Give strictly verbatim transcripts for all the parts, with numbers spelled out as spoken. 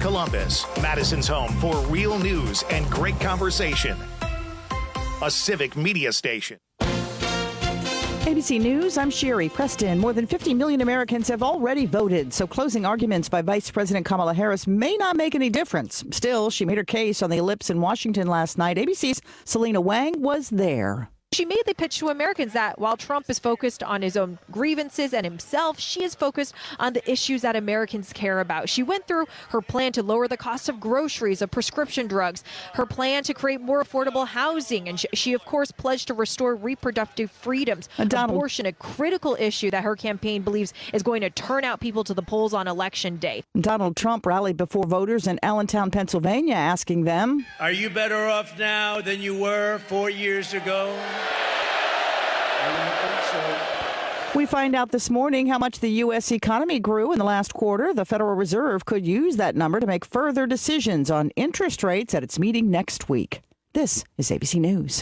Columbus, Madison's home for real news and great conversation. A Civic Media station. A B C News, I'm Sherry Preston. More than fifty million Americans have already voted, so closing arguments by Vice President Kamala Harris may not make any difference. Still, she made her case on the Ellipse in Washington last night. A B C's Selena Wang was there. She made the pitch to Americans that while Trump is focused on his own grievances and himself, she is focused on the issues that Americans care about. She went through her plan to lower the cost of groceries, of prescription drugs, her plan to create more affordable housing, and she, she of course, pledged to restore reproductive freedoms. Donald, abortion, a critical issue that her campaign believes is going to turn out people to the polls on election day. Donald Trump rallied before voters in Allentown, Pennsylvania, asking them, "Are you better off now than you were four years ago?" I don't think so. We find out this morning how much the U S economy grew in the last quarter. The Federal Reserve could use that number to make further decisions on interest rates at its meeting next week. This is A B C News.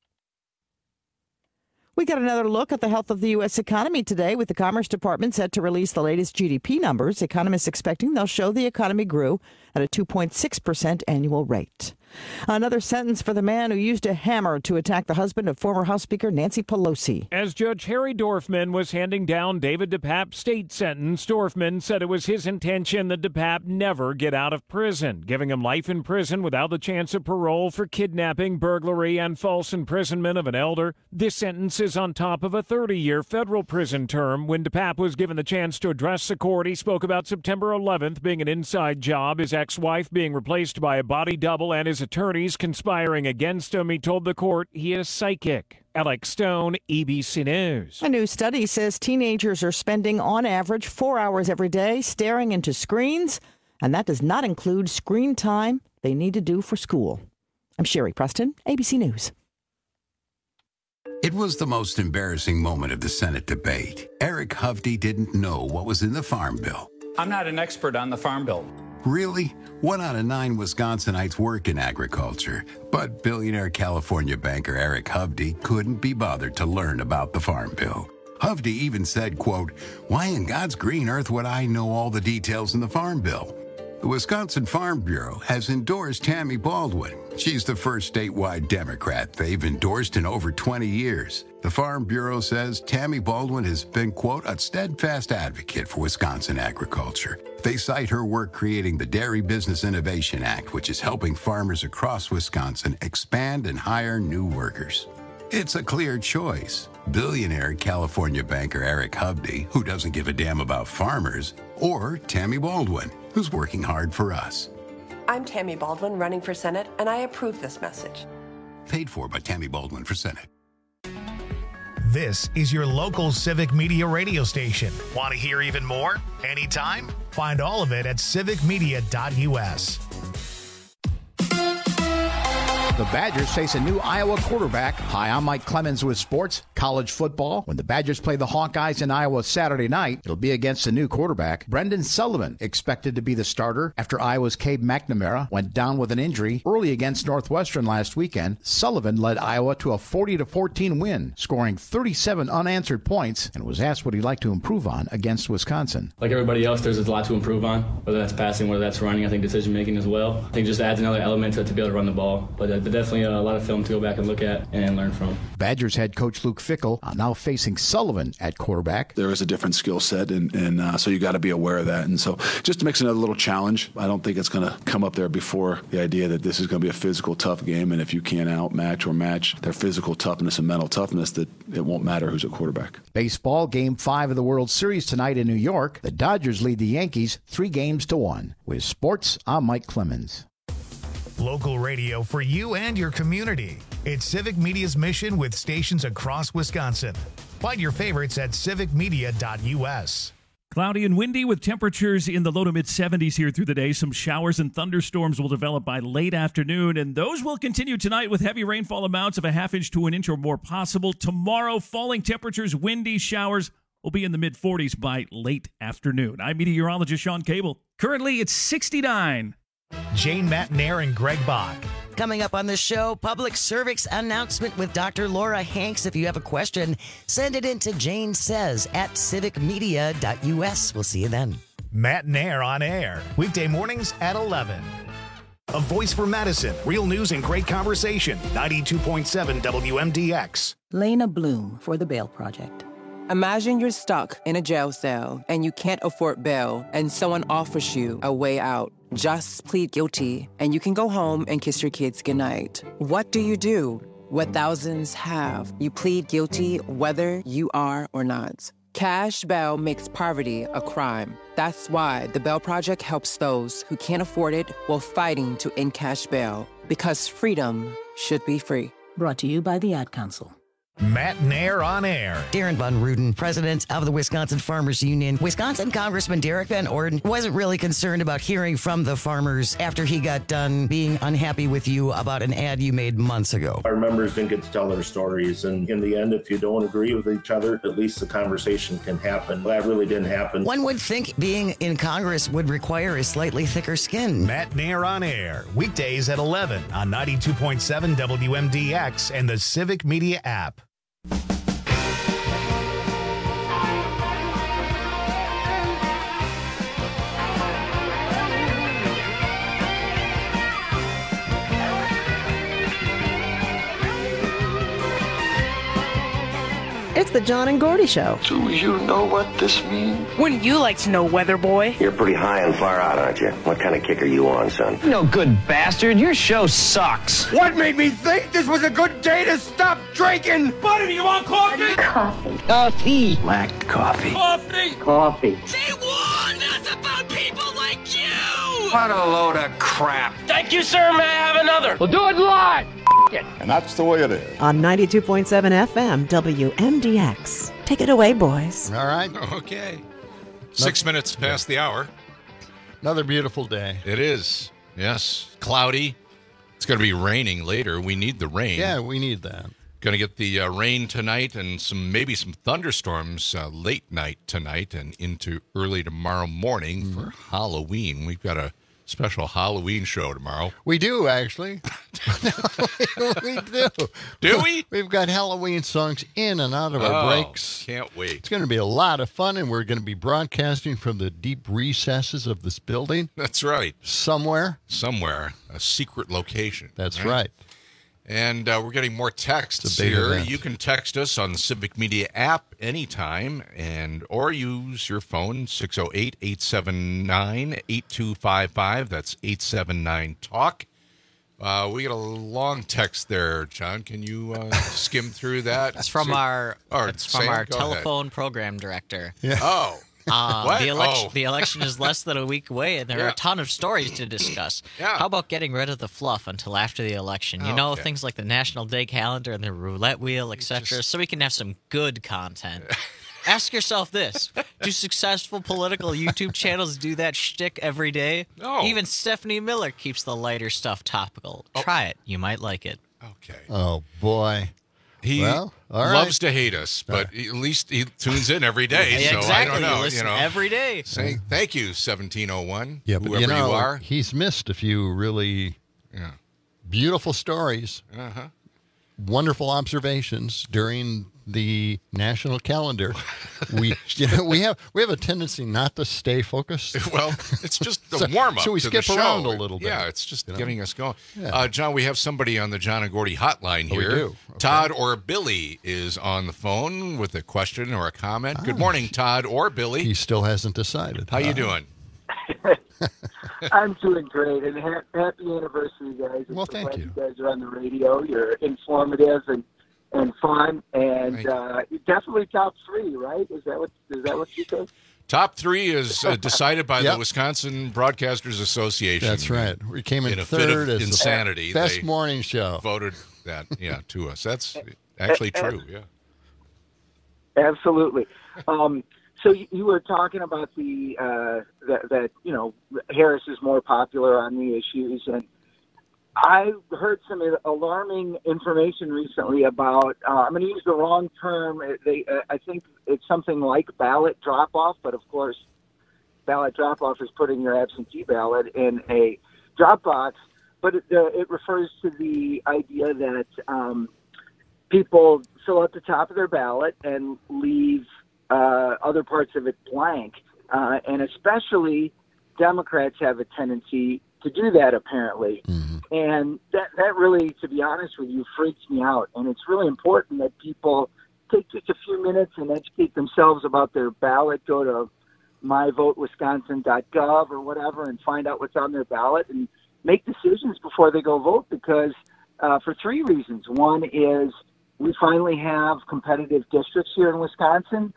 We got another look at the health of the U S economy today, with the Commerce Department set to release the latest G D P numbers. Economists expecting they'll show the economy grew at a two point six percent annual rate. Another sentence for the man who used a hammer to attack the husband of former House Speaker Nancy Pelosi. As Judge Harry Dorfman was handing down David DePape's state sentence, Dorfman said it was his intention that DePape never get out of prison, giving him life in prison without the chance of parole for kidnapping, burglary, and false imprisonment of an elder. This sentence is on top of a thirty-year federal prison term. When DePape was given the chance to address the court, he spoke about September eleventh being an inside job, his ex-wife being replaced by a body double, and his attorneys conspiring against him. He told the court he is psychic. Alex Stone, A B C News. A new study says teenagers are spending on average four hours every day staring into screens, and that does not include screen time they need to do for school. I'm Sherry Preston, A B C News. It was the most embarrassing moment of the Senate debate. Eric Hovde didn't know what was in the Farm Bill. I'm not an expert on the Farm Bill. Really? One out of nine Wisconsinites work in agriculture, but billionaire California banker Eric Hovde couldn't be bothered to learn about the Farm Bill. Hovde even said, quote, "Why in God's green earth would I know all the details in the Farm Bill?" The Wisconsin Farm Bureau has endorsed Tammy Baldwin. She's the first statewide Democrat they've endorsed in over twenty years. The Farm Bureau says Tammy Baldwin has been, quote, "a steadfast advocate for Wisconsin agriculture." They cite her work creating the Dairy Business Innovation Act, which is helping farmers across Wisconsin expand and hire new workers. It's a clear choice. Billionaire California banker Eric Hovde, who doesn't give a damn about farmers, or Tammy Baldwin, who's working hard for us. I'm Tammy Baldwin, running for Senate, and I approve this message. Paid for by Tammy Baldwin for Senate. This is your local Civic Media radio station. Want to hear even more? Anytime? Find all of it at civic media dot U S. The Badgers face a new Iowa quarterback. Hi, I'm Mike Clemens with sports, college football. When the Badgers play the Hawkeyes in Iowa Saturday night, it'll be against a new quarterback. Brendan Sullivan expected to be the starter after Iowa's Cade McNamara went down with an injury early against Northwestern last weekend. Sullivan led Iowa to a forty to fourteen win, scoring thirty-seven unanswered points, and was asked what he'd like to improve on against Wisconsin. Like everybody else, there's a lot to improve on, whether that's passing, whether that's running, I think decision-making as well. I think it just adds another element to, to be able to run the ball. But uh, definitely a lot of film to go back and look at and learn from. Badgers head coach Luke Fickell uh, now facing Sullivan at quarterback. There is a different skill set, and, and uh, so you got to be aware of that. And so just makes another little challenge. I don't think it's going to come up there before the idea that this is going to be a physical, tough game, and if you can't outmatch or match their physical toughness and mental toughness, that it won't matter who's at quarterback. Baseball, Game five of the World Series tonight in New York. The Dodgers lead the Yankees three games to one. With sports, I'm Mike Clemens. Local radio for you and your community. It's Civic Media's mission with stations across Wisconsin. Find your favorites at civic media dot U S. Cloudy and windy with temperatures in the low to mid seventies here through the day. Some showers and thunderstorms will develop by late afternoon, and those will continue tonight with heavy rainfall amounts of a half inch to an inch or more possible. Tomorrow, falling temperatures, windy showers will be in the mid forties by late afternoon. I'm meteorologist Sean Cable. Currently, it's sixty-nine. Jane Matnair and Greg Bach. Coming up on the show, public service announcement with Doctor Laura Hanks. If you have a question, send it in to Jane Says at civic media dot U S. We'll see you then. Matt Nair on air, weekday mornings at eleven. A voice for Madison, real news and great conversation. ninety-two point seven W M D X. Lena Bloom for the Bail Project. Imagine you're stuck in a jail cell and you can't afford bail and someone offers you a way out. Just plead guilty and you can go home and kiss your kids goodnight. What do you do? What thousands have. You plead guilty whether you are or not. Cash bail makes poverty a crime. That's why the Bail Project helps those who can't afford it while fighting to end cash bail. Because freedom should be free. Brought to you by the Ad Council. Matt Nair on air. Darren Von Ruden, president of the Wisconsin Farmers Union. Wisconsin Congressman Derek Van Orden wasn't really concerned about hearing from the farmers after he got done being unhappy with you about an ad you made months ago. Our members didn't get to tell their stories, and in the end, if you don't agree with each other, at least the conversation can happen. That really didn't happen. One would think being in Congress would require a slightly thicker skin. Matt Nair on air, weekdays at eleven on ninety-two point seven W M D X and the Civic Media app. It's the John and Gordy Show. Do you know what this means? Wouldn't you like to know, Weather Boy? You're pretty high and far out, aren't you? What kind of kick are you on, son? No good bastard. Your show sucks. What made me think this was a good day to stop drinking? Buddy, do you want coffee? Coffee. Coffee. Black coffee. Coffee. Coffee. They warned us about people like you! What a load of crap. Thank you, sir. May I have another? We'll do it live. And that's the way it is. On ninety-two point seven F M, W M D X. Take it away, boys. All right. Okay. Six no. minutes past the hour. Another beautiful day. It is. Yes. Cloudy. It's going to be raining later. We need the rain. Yeah, we need that. Going to get the uh, rain tonight and some maybe some thunderstorms uh, late night tonight and into early tomorrow morning mm-hmm. for Halloween. We've got a special Halloween show tomorrow. We do, actually. we do. Do we? We've got Halloween songs in and out of our oh, breaks. Can't wait. It's going to be a lot of fun, and we're going to be broadcasting from the deep recesses of this building. That's right. Somewhere. Somewhere. A secret location. That's right. right. And uh, we're getting more texts here. Event. You can text us on the Civic Media app anytime, and or use your phone, six oh eight, eight seven nine, eight two five five. That's eight seven nine, talk. Uh, we got a long text there, John. Can you uh, skim through that? It's from our, or it's from our telephone ahead. program director. Yeah. Oh. Uh, what? The election, oh. the election is less than a week away, and there yeah. are a ton of stories to discuss. Yeah. How about getting rid of the fluff until after the election? You know, okay. things like the National Day calendar and the roulette wheel, et cetera, so we can have some good content. Ask yourself this. Do successful political YouTube channels do that shtick every day? No. Even Stephanie Miller keeps the lighter stuff topical. Oh. Try it. You might like it. Okay. Oh, boy. He well, all loves right. to hate us, but at least he tunes in every day. Yeah, so exactly. I don't know. You listen you know, every day. Saying thank you, seventeen oh one. Yeah, but whoever you, know, you are. He's missed a few really yeah. beautiful stories, uh-huh. wonderful observations during the national calendar. we you know, we have we have a tendency not to stay focused. Well, it's just the so, warm up. So we to skip the around show. a little bit. Yeah, it's just you know? getting us going. Yeah. Uh, John, we have somebody on the John and Gordy hotline here. Oh, we do. Okay. Todd or Billy is on the phone with a question or a comment. Ah, Good morning, Todd or Billy. He still hasn't decided. How uh, you doing? I'm doing great, and ha- happy anniversay, guys. Well, I'm thank glad you. You guys are on the radio. You're informative and and fun, and uh, definitely top three, right? Is that what is that what you said? Top three is uh, decided by Yep. the Wisconsin Broadcasters Association. That's right. We came in, in a third fit of as insanity. the best they morning show. Voted that, yeah, to us. That's actually true. Yeah. Absolutely. Um, so you, you were talking about the uh, that, that you know Harris is more popular on the issues, and I heard some alarming information recently about. Uh, I'm going to use the wrong term. They, uh, I think it's something like ballot drop-off, but of course, ballot drop-off is putting your absentee ballot in a drop box. But it, uh, it refers to the idea that um, people fill out the top of their ballot and leave uh, other parts of it blank. Uh, and especially Democrats have a tendency to do that, apparently. Mm-hmm. And that, that really, to be honest with you, freaks me out. And it's really important that people take just a few minutes and educate themselves about their ballot. Go to my vote wisconsin dot gov or whatever and find out what's on their ballot and make decisions before they go vote, because uh, for three reasons. One is we finally have competitive districts here in Wisconsin,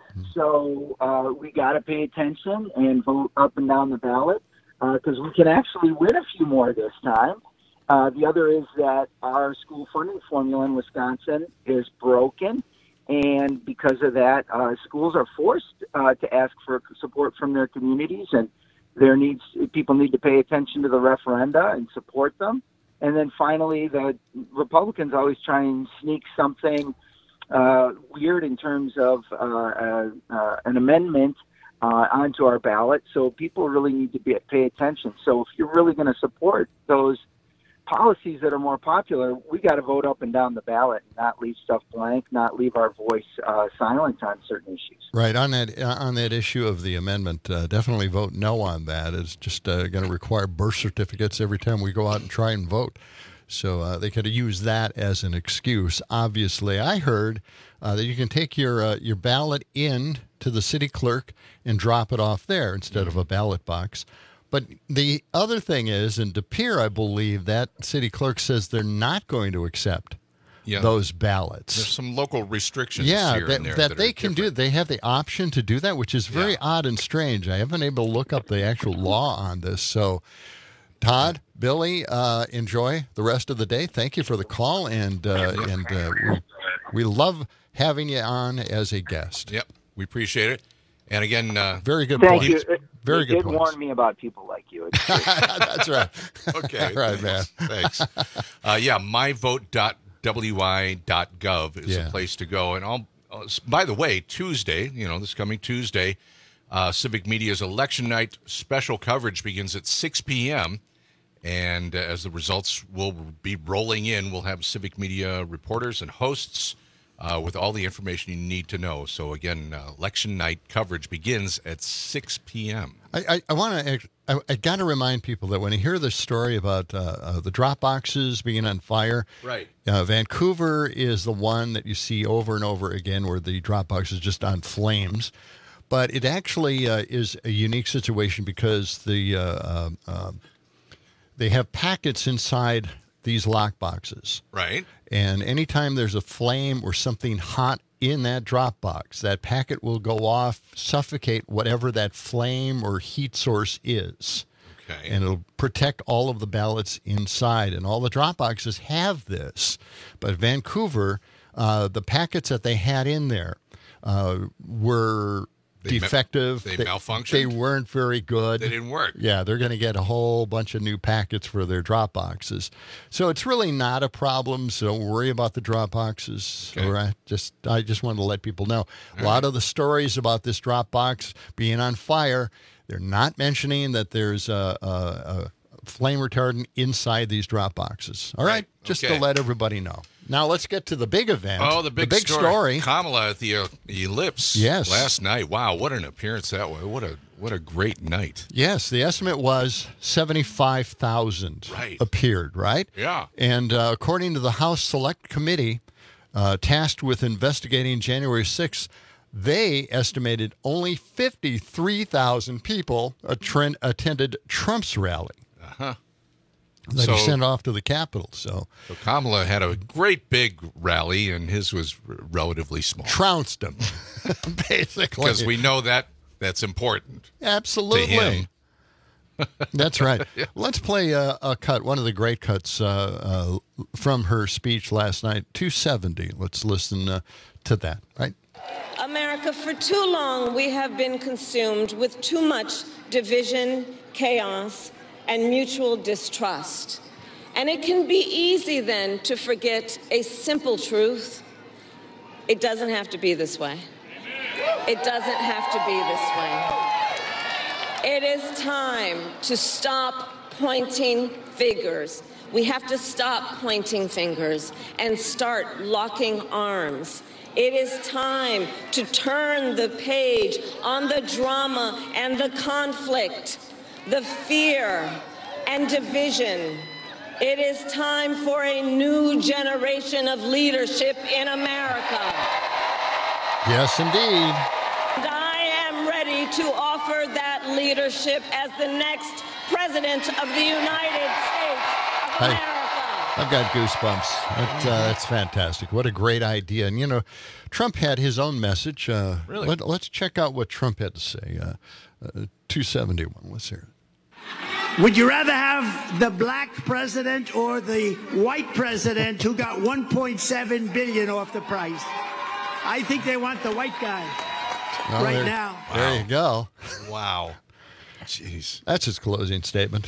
so uh, we got to pay attention and vote up and down the ballot, because uh, we can actually win a few more this time. Uh, the other is that our school funding formula in Wisconsin is broken, and because of that, uh, schools are forced uh, to ask for support from their communities, and there needs people need to pay attention to the referenda and support them. And then finally, the Republicans always try and sneak something uh, weird in terms of uh, uh, uh, an amendment uh, onto our ballot. So people really need to be, pay attention. So if you're really going to support those policies that are more popular, we got to vote up and down the ballot and not leave stuff blank, not leave our voice uh, silent on certain issues. Right. On that uh, on that issue of the amendment, uh, definitely vote no on that. It's just uh, going to require birth certificates every time we go out and try and vote. So uh, they could use that as an excuse. Obviously, I heard uh, that you can take your uh, your ballot in to the city clerk and drop it off there instead of a ballot box. But the other thing is, in De Pere, I believe that city clerk says they're not going to accept yeah. those ballots. There's some local restrictions yeah, here that, and there that, that they can different. do. They have the option to do that, which is very yeah. odd and strange. I haven't been able to look up the actual law on this. So, Todd, Billy, uh, enjoy the rest of the day. Thank you for the call, and uh, yep. and uh, we we love having you on as a guest. Yep, we appreciate it. And again, uh, very good Thank points. you. Very you good did points. warn me about people like you. That's right. Okay. All right, thanks. man. Thanks. Uh, yeah, my vote dot w i dot gov is Yeah. a place to go. And I'll, uh, by the way, Tuesday, you know, this coming Tuesday, uh, Civic Media's election night special coverage begins at six p.m. And uh, as the results will be rolling in, we'll have Civic Media reporters and hosts Uh, with all the information you need to know. So again, uh, election night coverage begins at six p.m. I, I, I want to. I, I got to remind people that when you hear this story about uh, uh, the drop boxes being on fire, right? Uh, Vancouver is the one that you see over and over again, where the drop box is just on flames. But it actually uh, is a unique situation because the uh, uh, uh, they have packets inside these lock boxes, right? And anytime there's a flame or something hot in that drop box, that packet will go off, suffocate whatever that flame or heat source is. Okay. And it'll protect all of the ballots inside. And all the drop boxes have this. But Vancouver, uh, the packets that they had in there uh, were They defective. Ma- they, they malfunctioned. They weren't very good. They didn't work. Yeah, they're going to get a whole bunch of new packets for their drop boxes. So it's really not a problem. So don't worry about the drop boxes. Okay. All right. Just I just wanted to let people know. All a lot right. of the stories about this drop box being on fire, they're not mentioning that there's a, a, a flame retardant inside these drop boxes. All right. Just Okay. to let everybody know. Now let's get to the big event. Oh, the big, big story. story. Kamala at the uh, Ellipse Yes. last night. Wow, what an appearance that was. What a what a great night. Yes, the estimate was seventy-five thousand Right. appeared, right? Yeah. And uh, according to the House Select Committee uh, tasked with investigating January sixth, they estimated only fifty-three thousand people attend- attended Trump's rally Uh-huh. that So- he sent off to the Capitol. So So Kamala had a great big rally, and his was r- relatively small. trounced him, basically. Because we know that that's important. Absolutely. To him. That's right. Let's play a, a cut, one of the great cuts uh, uh, from her speech last night, two seventy. Let's listen uh, to that, right? America, for too long, we have been consumed with too much division, chaos, and mutual distrust. And it can be easy then to forget a simple truth. It doesn't have to be this way. It doesn't have to be this way. It is time to stop pointing fingers. We have to stop pointing fingers and start locking arms It is time to turn the page on the drama and the conflict, the fear and division. It is time for a new generation of leadership in America. Yes, indeed. And I am ready to offer that leadership as the next President of the United States of America. Hey. I've got goosebumps. That, uh, that's fantastic. What a great idea. And, you know, Trump had his own message. Uh, really? Let, let's check out what Trump had to say. Uh, uh, two seventy-one. Let's hear it. Would you rather have the black president or the white president who got one point seven billion dollars off the price? I think they want the white guy Oh, right there, now. There you go. Wow. Jeez. That's his closing statement.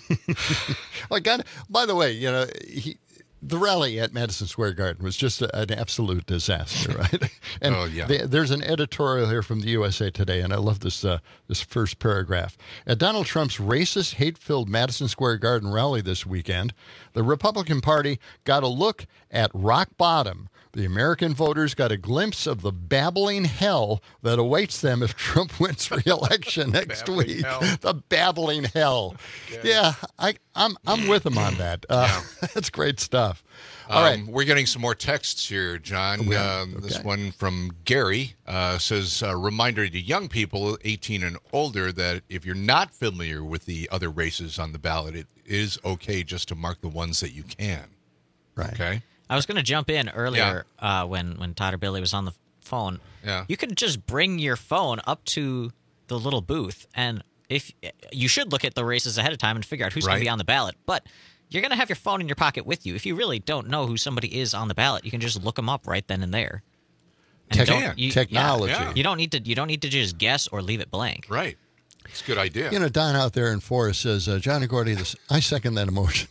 Well, God, by the way, you know, he, the rally at Madison Square Garden was just a, an absolute disaster, right? And oh, yeah. the, there's an editorial here from the U S A Today, and I love this uh, this first paragraph. At Donald Trump's racist, hate-filled Madison Square Garden rally this weekend, the Republican Party got a look at rock bottom. The American voters got a glimpse of the babbling hell that awaits them if Trump wins re-election next week. hell. The babbling hell. Okay. Yeah, I, I'm I'm with him on that. Uh, yeah. That's great stuff. All um, right. We're getting some more texts here, John. Oh, yeah. uh, okay. This one from Gary uh, says, a reminder to young people eighteen and older that if you're not familiar with the other races on the ballot, it is okay just to mark the ones that you can. Right. Okay. I was going to jump in earlier yeah. uh, when, when Todd or Billy was on the phone. Yeah. You could just bring your phone up to the little booth, and if you should look at the races ahead of time and figure out who's right. going to be on the ballot. But you're going to have your phone in your pocket with you. If you really don't know who somebody is on the ballot, you can just look them up right then and there. And Tech- you, technology. Yeah, you don't need to. You don't need to just guess or leave it blank. Right. It's a good idea. You know, Don out there in Forest says, uh, Johnny Gordy, this, I second that emotion.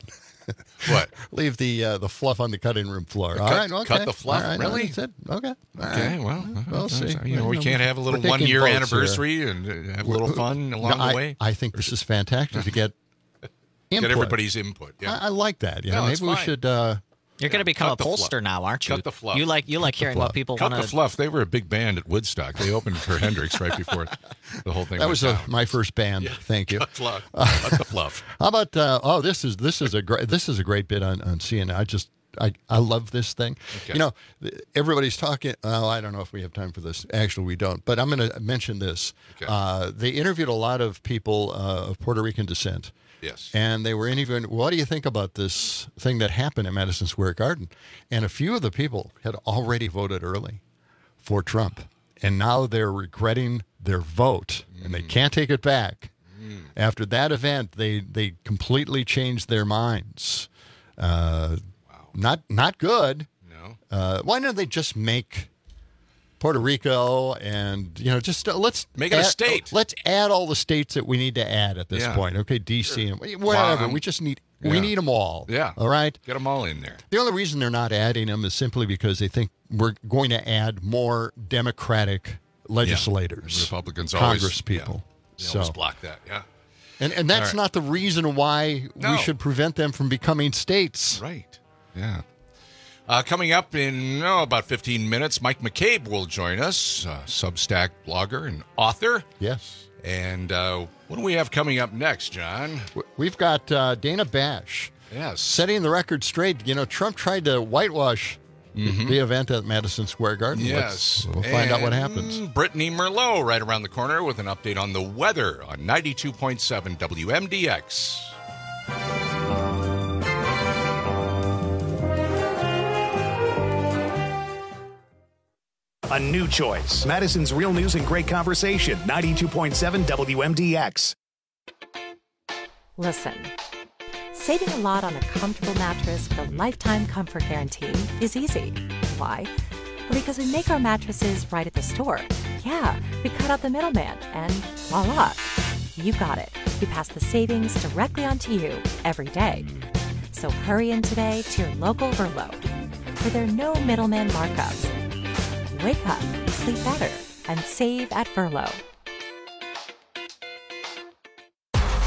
What? Leave the uh, the fluff on the cutting room floor. Cut, All right, okay. Cut the fluff, All right, really? That's it. Okay. All okay, right. well, we'll see. You know, we can't have a little one-year anniversary and have a little fun along no, I, the way. I think this is fantastic to get input. Get everybody's input. Yeah, I, I like that. You no, know, maybe we fine. should. Uh, You're going to become Cut a pollster now, aren't you? Cut the fluff. You like you like hearing what people Cut want the fluff. They were a big band at Woodstock. They opened for Hendrix right before the whole thing. That went was down. a, my first band. Yeah. Thank you. Cut, fluff. Cut the fluff. How about? Uh, oh, this is this is a great this is a great bit on, on C N N. I just I, I love this thing. Okay. You know, everybody's talking. Well, I don't know if we have time for this. Actually, we don't. But I'm going to mention this. Okay. Uh, they interviewed a lot of people uh, of Puerto Rican descent. Yes. And they were interviewing, what do you think about this thing that happened at Madison Square Garden? And a few of the people had already voted early for Trump. And now they're regretting their vote, mm. and they can't take it back. Mm. After that event, they, they completely changed their minds. Uh, wow. Not not good. No. Uh, why don't they just make Puerto Rico and, you know, just uh, let's make it add, a state. Let's add all the states that we need to add at this yeah. point. Okay, D C sure. and whatever. Um, we just need yeah. we need them all. Yeah. All right. Get them all in there. The only reason they're not adding them is simply because they think we're going to add more Democratic legislators, yeah. Republicans, Congress always, people. Yeah. They so always block that. Yeah. And and that's right. not the reason why no. we should prevent them from becoming states. Right. Yeah. Uh, coming up in oh, about fifteen minutes, Mike McCabe will join us, uh, Substack blogger and author. Yes. And uh, what do we have coming up next, John? We've got uh, Dana Bash. Yes. Setting the record straight. You know, Trump tried to whitewash mm-hmm. the event at Madison Square Garden. Yes. Let's, we'll find and out what happens. Brittany Merlot right around the corner with an update on the weather on ninety-two point seven W M D X. A new choice. Madison's Real News and Great Conversation, ninety-two point seven W M D X. Listen, saving a lot on a comfortable mattress with a lifetime comfort guarantee is easy. Why? Well, because we make our mattresses right at the store. Yeah, we cut out the middleman, and voila, you got it. We pass the savings directly onto you every day. So hurry in today to your local Verlo, where there are no middleman markups. Wake up, sleep better, and save at Verlo.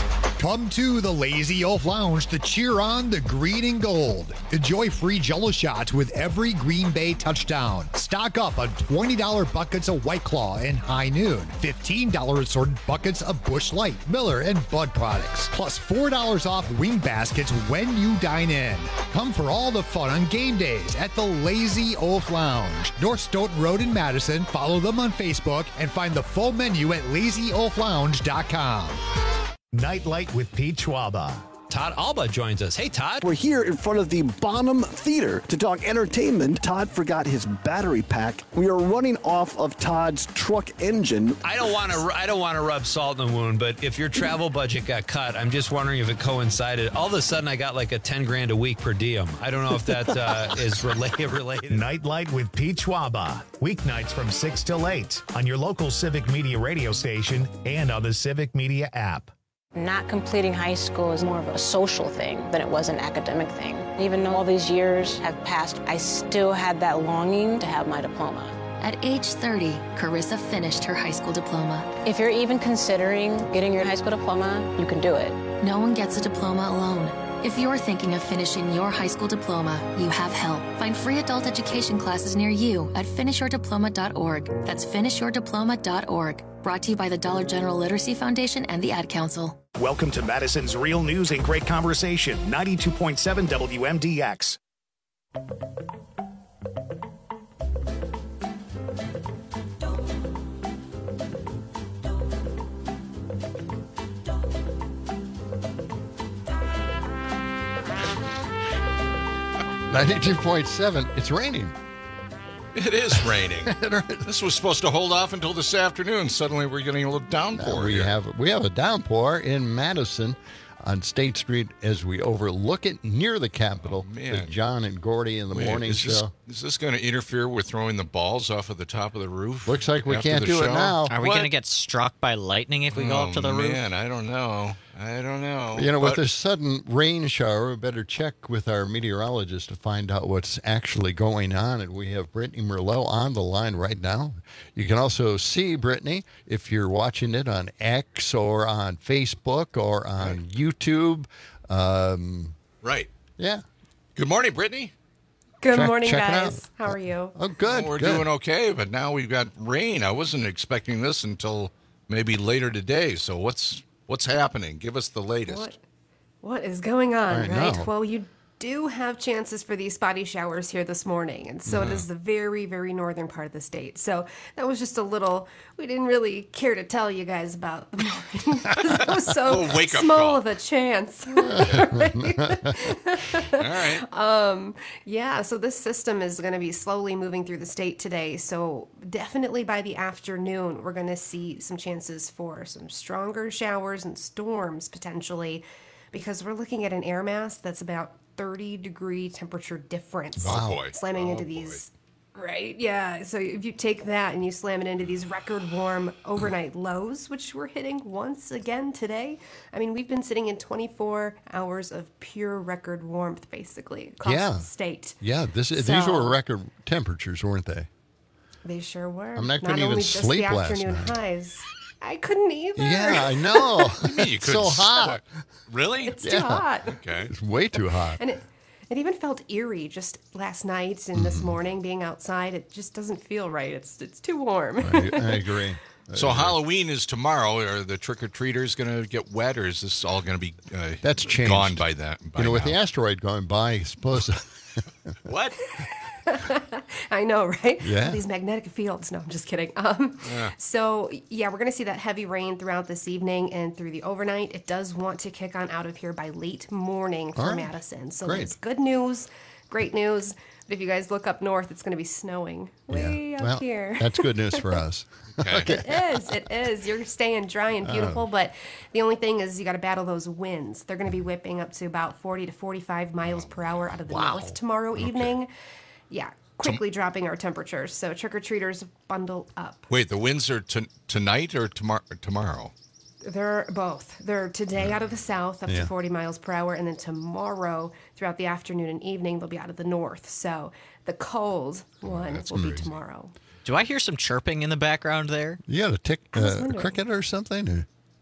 Come to the Lazy Oaf Lounge to cheer on the green and gold. Enjoy free Jell-O shots with every Green Bay touchdown. Stock up on twenty dollars buckets of White Claw and High Noon. fifteen dollars assorted buckets of Busch Light, Miller, and Bud products. Plus four dollars off wing baskets when you dine in. Come for all the fun on game days at the Lazy Oaf Lounge. North Stoughton Road in Madison. Follow them on Facebook and find the full menu at lazy oaf lounge dot com. Nightlight with Pete Schwaba. Todd Alba joins us. Hey, Todd. We're here in front of the Bonham Theater to talk entertainment. Todd forgot his battery pack. We are running off of Todd's truck engine. I don't want to. I don't want to rub salt in the wound, but if your travel budget got cut, I'm just wondering if it coincided. All of a sudden, I got like a ten grand a week per diem. I don't know if that uh, is related. Related. Nightlight with Pete Schwaba. Weeknights from six till eight on your local Civic Media radio station and on the Civic Media app. Not completing high school is more of a social thing than it was an academic thing. Even though all these years have passed, I still had that longing to have my diploma. At age thirty, Carissa finished her high school diploma. If you're even considering getting your high school diploma, you can do it. No one gets a diploma alone. If you're thinking of finishing your high school diploma, you have help. Find free adult education classes near you at finish your diploma dot org. That's finish your diploma dot org. Brought to you by the Dollar General Literacy Foundation and the Ad Council. Welcome to Madison's Real News and Great Conversation, ninety-two point seven W M D X. ninety-two point seven, it's raining. It is raining. This was supposed to hold off until this afternoon. Suddenly we're getting a little downpour. Uh, we here. have we have a downpour in Madison on State Street as we overlook it near the Capitol. Oh, man. With John and Gordy in the Wait, morning is this, show. Is this going to interfere with throwing the balls off of the top of the roof? Looks like we after can't the do show? it now. Are we going to get struck by lightning if we oh, go up to the roof? Man, I don't know. I don't know. You know, but... with this sudden rain shower, we better check with our meteorologist to find out what's actually going on. And we have Brittany Merlot on the line right now. You can also see Brittany if you're watching it on X or on Facebook or on right. YouTube. Um, right. Yeah. Good morning, Brittany. Good check, morning, check guys. How are you? Oh, good. Well, we're good. doing okay, but now we've got rain. I wasn't expecting this until maybe later today. So what's what's happening? Give us the latest. What, what is going on, I right? know. Well, you do have chances for these spotty showers here this morning, and so Mm-hmm. does the very, very northern part of the state. So that was just a little, we didn't really care to tell you guys about the morning because it was so Oh, wake-up small call. of a chance. All right. Um, yeah, so this system is going to be slowly moving through the state today. So definitely by the afternoon, we're going to see some chances for some stronger showers and storms potentially, because we're looking at an air mass that's about thirty degree temperature difference. Oh, boy. Slamming Oh, into these. Right, yeah. So if you take that and you slam it into these record warm overnight lows, which we're hitting once again today. I mean, we've been sitting in twenty-four hours of pure record warmth, basically, across Yeah. the state. Yeah, this So- these were record temperatures, weren't they? They sure were. I'm not gonna even only just sleep the last afternoon night. highs. I couldn't either. Yeah, I know. You mean you It's so couldn't hot. sleep? Really? It's Yeah. too hot. Okay. It's way too hot. And it, it even felt eerie just last night and this Mm-hmm. morning being outside. It just doesn't feel right. It's it's too warm. I, I agree. I So agree. Halloween is tomorrow. Are the trick-or-treaters going to get wet, or is this all going to be uh, That's changed. gone by that? By You know, with now? the asteroid going by, I suppose. What? I know, right? Yeah. All these magnetic fields. No, I'm just kidding. Um, Yeah. So, yeah, we're going to see that heavy rain throughout this evening and through the overnight. It does want to kick on out of here by late morning for All right. Madison. So Great. that's good news, great news. But if you guys look up north, it's going to be snowing way Yeah. up Well, here. that's good news for us. Okay. It is. It is. You're staying dry and beautiful, but the only thing is you got to battle those winds. They're going to be whipping up to about forty to forty-five miles per hour out of the Wow. north tomorrow evening. Yeah, quickly dropping our temperatures. So trick-or-treaters, bundle up. Wait, the winds are t- tonight or tomorrow? Tomorrow. They're both. They're today out of the south up Yeah. to forty miles per hour, and then tomorrow throughout the afternoon and evening they'll be out of the north. So the cold one that's will be crazy. tomorrow. Do I hear some chirping in the background there? You got a tick, I was uh, a wondering. cricket or something? Or-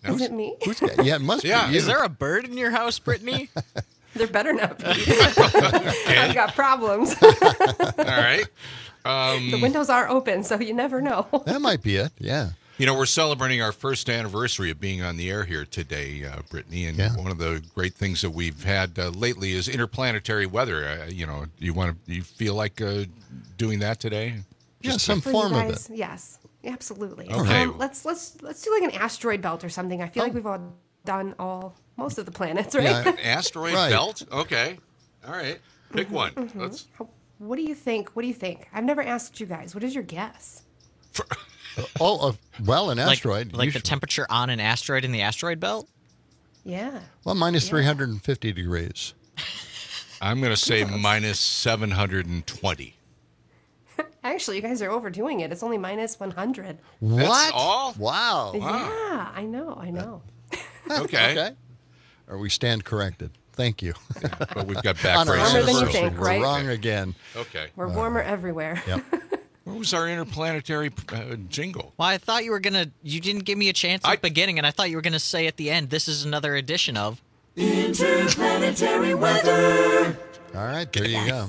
Is it me? Who's got, yeah, it must yeah. be you. Is there a bird in your house, Brittany? There better not be. I've got problems. All right. Um, the windows are open, so you never know. That might be it, yeah. You know, we're celebrating our first anniversary of being on the air here today, uh, Brittany, and yeah. one of the great things that we've had uh, lately is interplanetary weather. Uh, you know, do you want to? Do you feel like uh, doing that today? Yeah, Just some For form you of guys, it. Yes, absolutely. Okay. Um, let's let's let's do like an asteroid belt or something. I feel Oh. like we've all done all most of the planets, right? Yeah. An asteroid Right. belt? Okay. All right. Pick one. Mhm. Let's. What do you think? What do you think? I've never asked you guys. What is your guess? Oh, uh, well, an Like- asteroid. Like, the usually- temperature on an asteroid in the asteroid belt? Yeah. Well, minus Yeah. three hundred fifty degrees. I'm going to say minus seven hundred twenty. Actually, you guys are overdoing it. It's only minus one hundred. What? That's all? Wow. Yeah, I know. I know. Okay. Okay. Or we stand corrected. Thank you. But we've got back On our braces. Warmer than you anniversary, think, we're right? wrong again. Okay. We're warmer everywhere. Yep. What was our interplanetary uh, jingle? Well, I thought you were going to... You didn't give me a chance at I- the beginning, and I thought you were going to say at the end, this is another edition of... Interplanetary weather. All right, there you go.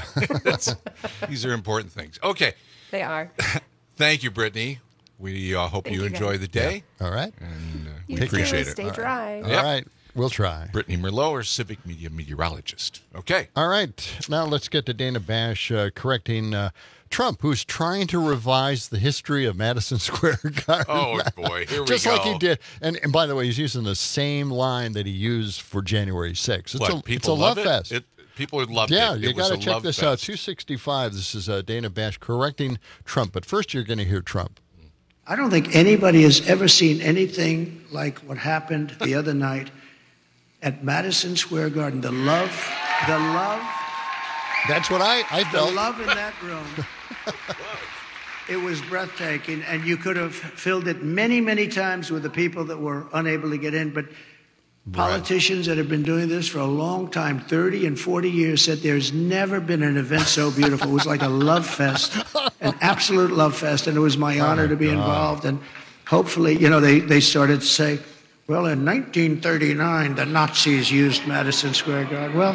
These are important things. Okay. They are. Thank you, Brittany. We uh, hope Thank you you, enjoy guys. the day. All right. And uh, we You appreciate too. it. Stay dry. All Yep. right. We'll try. Brittany Merlot, our civic media meteorologist. Okay. All right. Now let's get to Dana Bash uh, correcting uh, Trump, who's trying to revise the history of Madison Square Garden. Oh, boy. Here we Just go. like he did. And, and by the way, he's using the same line that he used for January sixth. It's What, a, it's people a love, love it? fest. It, people loved yeah, it. you It was got to a check love this fest. out. two sixty-five. This is uh, Dana Bash correcting Trump. But first, you're going to hear Trump. I don't think anybody has ever seen anything like what happened the other night at Madison Square Garden. The love, the love, That's what I, I the felt. love in that room. It was breathtaking, and you could have filled it many, many times with the people that were unable to get in. But politicians that have been doing this for a long time, thirty and forty years, said there's never been an event so beautiful. It was like a love fest, an absolute love fest, and it was my honor to be God. involved. And hopefully, you know, they, they started to say, well, in nineteen thirty-nine, the Nazis used Madison Square Garden. Well,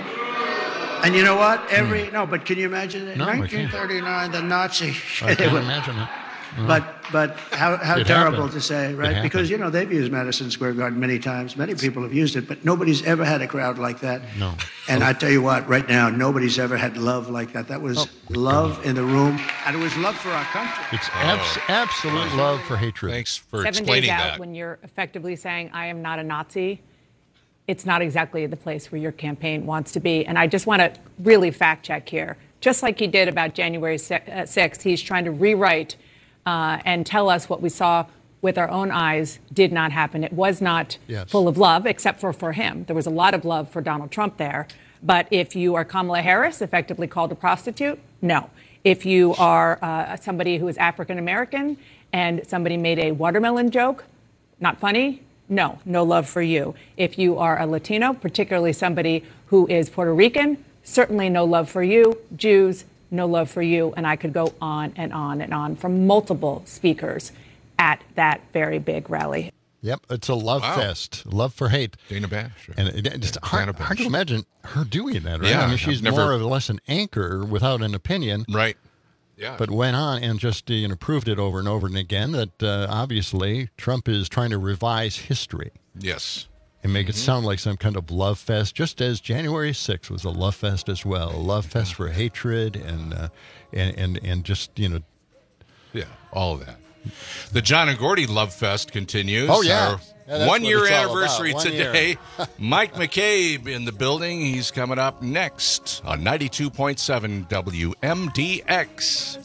and you know what? Every, no, but can you imagine it? In No, I can't. nineteen thirty-nine, the Nazi. I can't imagine it. No. But but how, how It terrible happened. to say, It right? happened. Because, you know, they've used Madison Square Garden many times. Many people have used it, but nobody's ever had a crowd like that. No. And I tell you what, right now, nobody's ever had love like that. That was love in the room, and it was love for our country. It's abs- absolute love for hatred. Thanks for Seven explaining days out that. when you're effectively saying, I am not a Nazi, it's not exactly the place where your campaign wants to be. And I just want to really fact check here. Just like he did about January sixth, he's trying to rewrite uh, and tell us what we saw with our own eyes did not happen. It was not Yes. full of love, except for for him. There was a lot of love for Donald Trump there. But if you are Kamala Harris, effectively called a prostitute, no. If you are uh, somebody who is African American and somebody made a watermelon joke, not funny, no, no love for you. If you are a Latino, particularly somebody who is Puerto Rican, certainly no love for you. Jews, no love for you. And I could go on and on and on from multiple speakers at that very big rally. Yep, it's a love Wow. fest, love for hate. Dana Bash. And it, it's hard, Dana Bash. hard to imagine her doing that, right? Yeah, I mean, I've she's never- more or less an anchor without an opinion. Right. Yeah. But went on and just you know, proved it over and over and again that uh, obviously Trump is trying to revise history Yes. and make it sound like some kind of love fest, just as January sixth was a love fest as well, a love fest for hatred and uh, and, and and just you know. Yeah, all of that. The John and Gordy Love Fest continues. Oh, yeah. Our Yeah, that's one what year it's all anniversary about. One today. year. Mike McCabe in the building. He's coming up next on ninety-two point seven W M D X.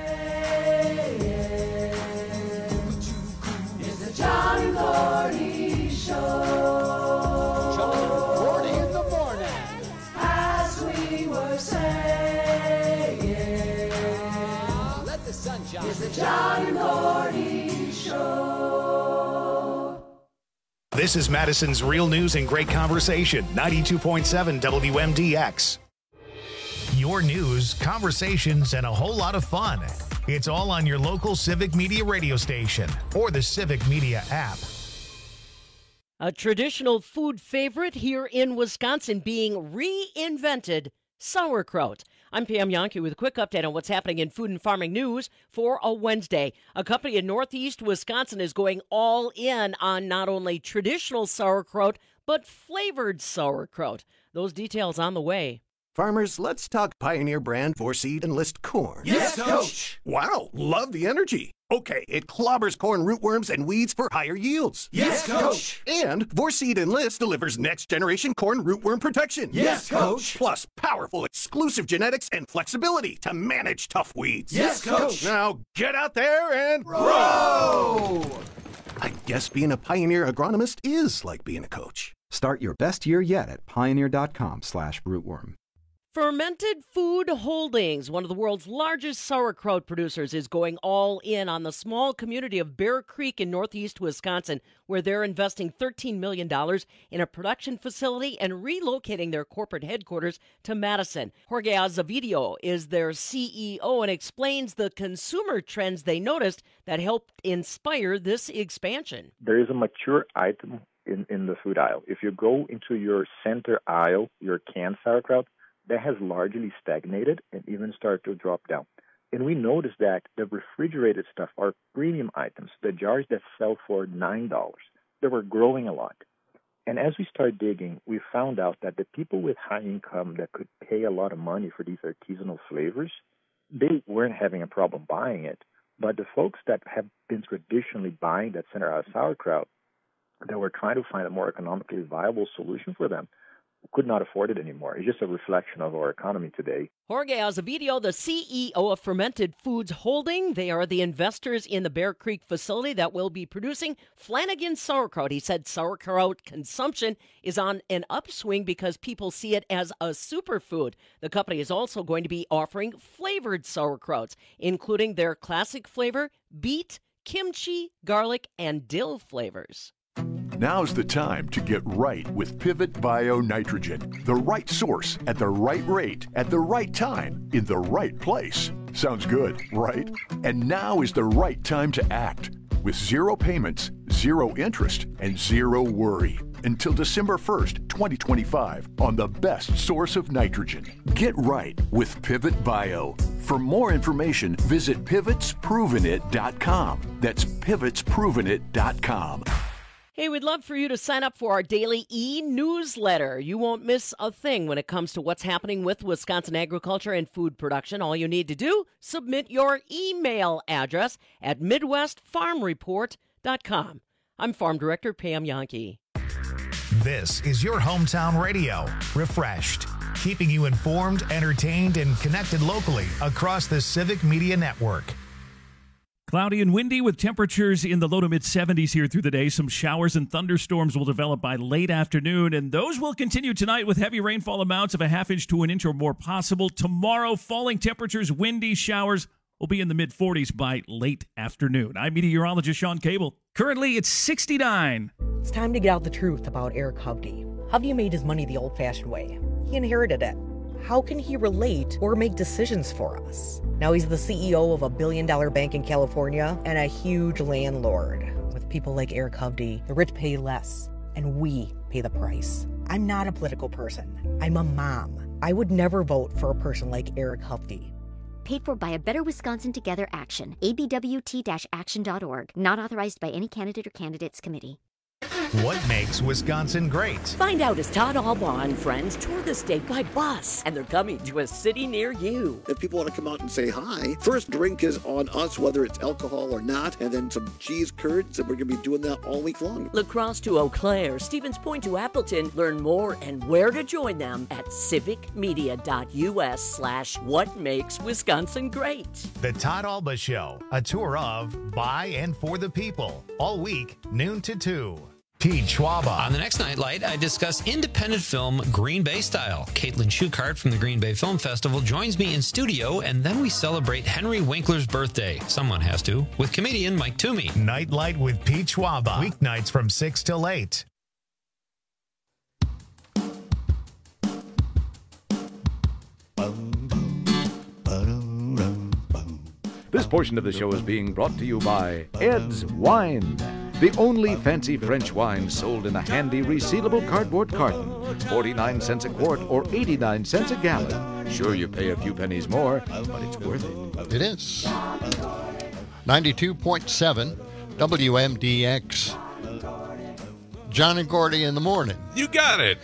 It's the John and Gordy Show. John and Gordy in the morning. As we were saying, let the sun shine. It's the John and Gordy Show. This is Madison's Real News and Great Conversation, ninety-two point seven W M D X. Your news, conversations, and a whole lot of fun. It's all on your local Civic Media radio station or the Civic Media app. A traditional food favorite here in Wisconsin being reinvented, sauerkraut. I'm Pam Yonke with a quick update on what's happening in food and farming news for a Wednesday. A company in Northeast Wisconsin is going all in on not only traditional sauerkraut, but flavored sauerkraut. Those details on the way. Farmers, let's talk Pioneer brand four-seed Enlist corn. Yes, Coach! Wow, love the energy. Okay, it clobbers corn rootworms and weeds for higher yields. Yes, Coach! And four-seed Enlist delivers next-generation corn rootworm protection. Yes, Coach! Plus powerful exclusive genetics and flexibility to manage tough weeds. Yes, Coach! Now get out there and grow! I guess being a Pioneer agronomist is like being a coach. Start your best year yet at pioneer.com slash rootworm. Fermented Food Holdings, one of the world's largest sauerkraut producers, is going all in on the small community of Bear Creek in northeast Wisconsin, where they're investing thirteen million dollars in a production facility and relocating their corporate headquarters to Madison. Jorge Azevedo is their C E O and explains the consumer trends they noticed that helped inspire this expansion. There is a mature item in, in the food aisle. If you go into your center aisle, your canned sauerkraut, that has largely stagnated and even started to drop down. And we noticed that the refrigerated stuff are premium items, the jars that sell for nine dollars. They were growing a lot. And as we started digging, we found out that the people with high income that could pay a lot of money for these artisanal flavors, they weren't having a problem buying it. But the folks that have been traditionally buying that center aisle sauerkraut, that were trying to find a more economically viable solution for them, could not afford it anymore. It's just a reflection of our economy today. Jorge Azevedo, the C E O of Fermented Foods Holding. They are the investors in the Bear Creek facility that will be producing Flanagan sauerkraut. He said sauerkraut consumption is on an upswing because people see it as a superfood. The company is also going to be offering flavored sauerkrauts, including their classic flavor, beet, kimchi, garlic, and dill flavors. Now's the time to get right with Pivot Bio Nitrogen. The right source at the right rate at the right time in the right place. Sounds good, right? And now is the right time to act. With zero payments, zero interest, and zero worry. Until December first, twenty twenty-five on the best source of nitrogen. Get right with Pivot Bio. For more information, visit pivots proven it dot com. That's pivots proven it dot com. Hey, we'd love for you to sign up for our daily e-newsletter. You won't miss a thing when it comes to what's happening with Wisconsin agriculture and food production. All you need to do, submit your email address at midwest farm report dot com. I'm Farm Director Pam Yonke. This is your hometown radio, Refreshed, keeping you informed, entertained, and connected locally across the Civic Media Network. Cloudy and windy with temperatures in the low to mid seventies here through the day. Some showers and thunderstorms will develop by late afternoon, and those will continue tonight with heavy rainfall amounts of a half inch to an inch or more possible. Tomorrow, falling temperatures, windy showers will be in the mid forties by late afternoon. I'm meteorologist Sean Cable. Currently, it's sixty-nine. It's time to get out the truth about Eric Hovde. Hovde made his money the old-fashioned way. He inherited it. How can he relate or make decisions for us? Now he's the C E O of a billion-dollar bank in California and a huge landlord. With people like Eric Hovde, the rich pay less, and we pay the price. I'm not a political person. I'm a mom. I would never vote for a person like Eric Hovde. Paid for by a Better Wisconsin Together Action, A B W T action dot org. Not authorized by any candidate or candidates committee. What makes Wisconsin great? Find out as Todd Albaugh and friends tour the state by bus, and they're coming to a city near you. If people want to come out and say hi, first drink is on us, whether it's alcohol or not, and then some cheese curds, and we're going to be doing that all week long. La Crosse to Eau Claire, Stevens Point to Appleton. Learn more and where to join them at civicmedia.us slash what makes Wisconsin great. The Todd Albaugh Show, a tour of, by, and for the people, all week, noon to two. Pete Schwaba. On the next Nightlight, I discuss independent film Green Bay Style. Caitlin Schuchart from the Green Bay Film Festival joins me in studio, and then we celebrate Henry Winkler's birthday. Someone has to, with comedian Mike Toomey. Nightlight with Pete Schwaba. Weeknights from six till eight. This portion of the show is being brought to you by Ed's Wine. The only fancy French wine sold in a handy resealable cardboard carton. forty-nine cents a quart or eighty-nine cents a gallon. Sure, you pay a few pennies more, but it's worth it. It is. ninety-two point seven W M D X. John and Gordy in the morning. You got it.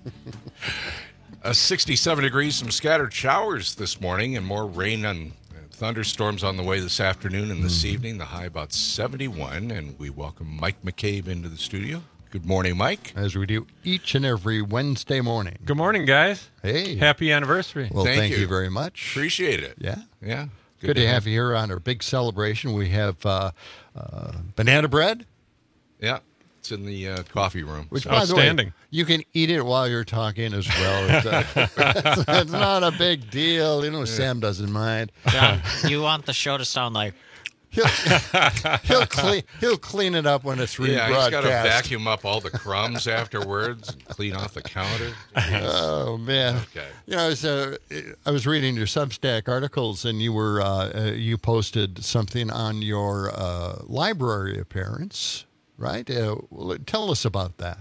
uh, sixty-seven degrees, some scattered showers this morning, and more rain and thunderstorms on the way this afternoon and this mm. evening. The high about seventy-one, and we welcome Mike McCabe into the studio. Good morning, Mike. As we do each and every Wednesday morning. Good morning, guys. Hey. Happy anniversary. Well, thank, thank you. you very much. Appreciate it. Yeah. Yeah. Good, Good to have, have you here on our big celebration. We have uh, uh, banana bread. Yeah. It's in the uh, coffee room. Which, so. by Outstanding. The way, you can eat it while you're talking as well. It's, uh, it's, it's not a big deal. You know, yeah. Sam doesn't mind. John, you want the show to sound like... He'll, he'll, clean, he'll clean it up when it's rebroadcast. Yeah, he's got to vacuum up all the crumbs afterwards and clean off the counter. Oh, man. Okay. You know, I was, uh, I was reading your Substack articles, and you were uh, uh, you posted something on your uh, library appearance, right? Uh, well, tell us about that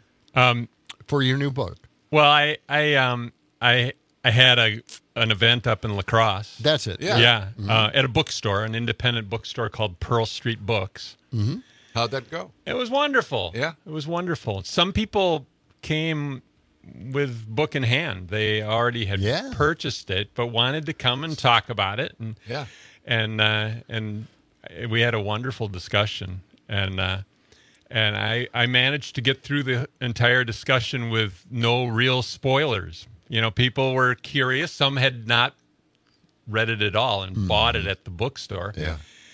um, for your new book. Well, I I um I I had a an event up in La Crosse. That's it. Yeah, yeah mm-hmm. uh, at a bookstore, an independent bookstore called Pearl Street Books. Mm-hmm. How'd that go? It was wonderful. Yeah, it was wonderful. Some people came with book in hand. They already had yeah. purchased it, but wanted to come and talk about it. And yeah, and uh, and we had a wonderful discussion. And uh, and I I managed to get through the entire discussion with no real spoilers. You know, people were curious. Some had not read it at all and mm. bought it at the bookstore. Yeah.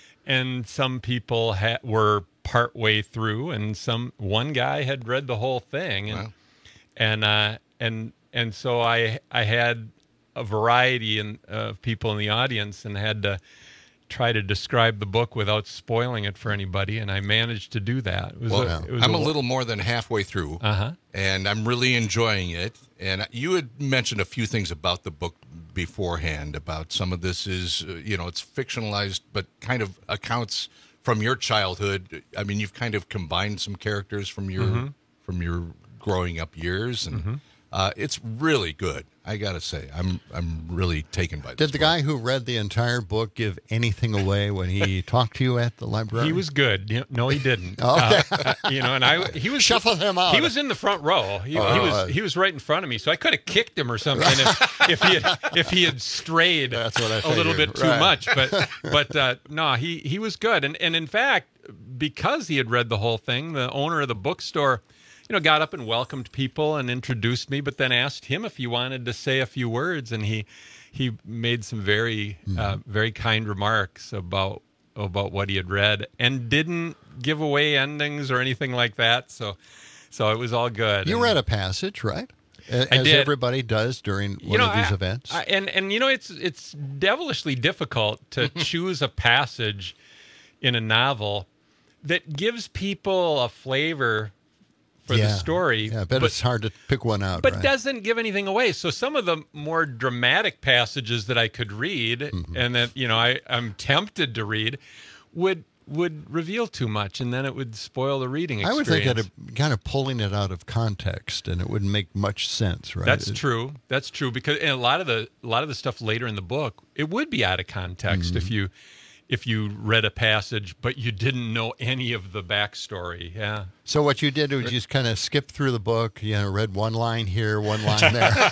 And some people ha- were partway through, and some one guy had read the whole thing, and wow. and uh, and and so I I had a variety in, of people in the audience, and had to try to describe the book without spoiling it for anybody, and I managed to do that. It was well, a, it was I'm a, a little more than halfway through, uh-huh. and I'm really enjoying it. And you had mentioned a few things about the book beforehand, about some of this is, uh, you know, it's fictionalized, but kind of accounts from your childhood. I mean, you've kind of combined some characters from your mm-hmm. from your growing up years, and mm-hmm. uh, it's really good. I gotta say, I'm I'm really taken by this. Did the book. guy who read the entire book give anything away when he talked to you at the library? He was good. No, he didn't. Okay. Uh, you know, and I he was shuffle him out. He was in the front row. He, oh, he was uh, he was right in front of me, so I could have kicked him or something if, if he had if he had strayed That's what I a little figured. bit too right. much. But but uh, no, he he was good, and and in fact, because he had read the whole thing, the owner of the bookstore, you know, got up and welcomed people and introduced me, but then asked him if he wanted to say a few words, and he he made some very mm-hmm. uh, very kind remarks about about what he had read, and didn't give away endings or anything like that. So so it was all good. You and, read a passage, right? As I did. Everybody does during one you know, of these I, events. I, and and you know, it's it's devilishly difficult to choose a passage in a novel that gives people a flavor for yeah. the story. Yeah, I bet but, it's hard to pick one out. But right? doesn't give anything away. So some of the more dramatic passages that I could read mm-hmm. and that, you know, I, I'm tempted to read would would reveal too much, and then it would spoil the reading experience. I would think of kind of pulling it out of context, and it wouldn't make much sense, right? That's it, true. That's true, because and a lot of the a lot of the stuff later in the book, it would be out of context mm-hmm. if you if you read a passage, but you didn't know any of the backstory. Yeah. So what you did was just kind of skip through the book, you know, read one line here, one line there.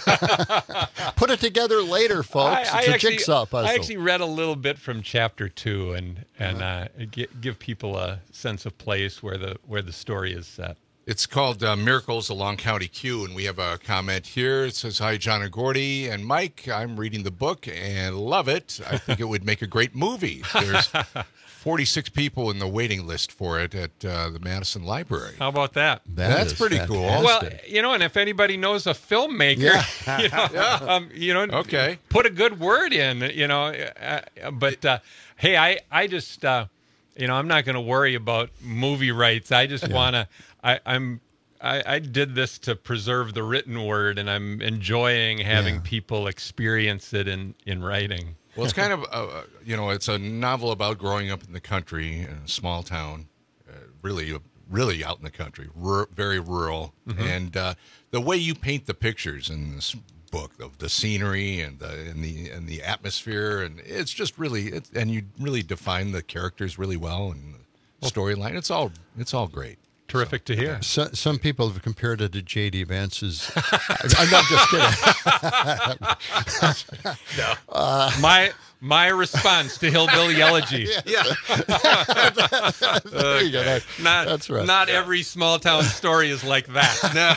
Put it together later, folks. I, I it's a actually, jigsaw puzzle. I actually read a little bit from chapter two and and uh, g- give people a sense of place where the where the story is set. It's called uh, Miracles Along County Q, and we have a comment here. It says, "Hi, John and Gordy and Mike. I'm reading the book and love it. I think it would make a great movie. There's forty-six people in the waiting list for it at uh, the Madison Library. How about that? that That's pretty fantastic. cool. Well, you know, and if anybody knows a filmmaker, yeah. you know, yeah. um, you know, okay. put a good word in, you know. Uh, but uh, hey, I, I just, uh, you know, I'm not going to worry about movie rights. I just want to. I, I'm I, I did this to preserve the written word, and I'm enjoying having Yeah. people experience it in, in writing. Well, it's kind of, uh, you know, it's a novel about growing up in the country in a small town, uh, really, really out in the country, rur- very rural. Mm-hmm. And uh, the way you paint the pictures in this book, of the scenery and the and the and the atmosphere, and it's just really, it's, and you really define the characters really well and the storyline. It's all it's all great. Terrific so, to hear. So, some people have compared it to J D. Vance's. I'm not just kidding. no. Uh, my my response to Hillbilly Elegy. Yeah. There you go. That, not, that's right. Not yeah. every small town story is like that.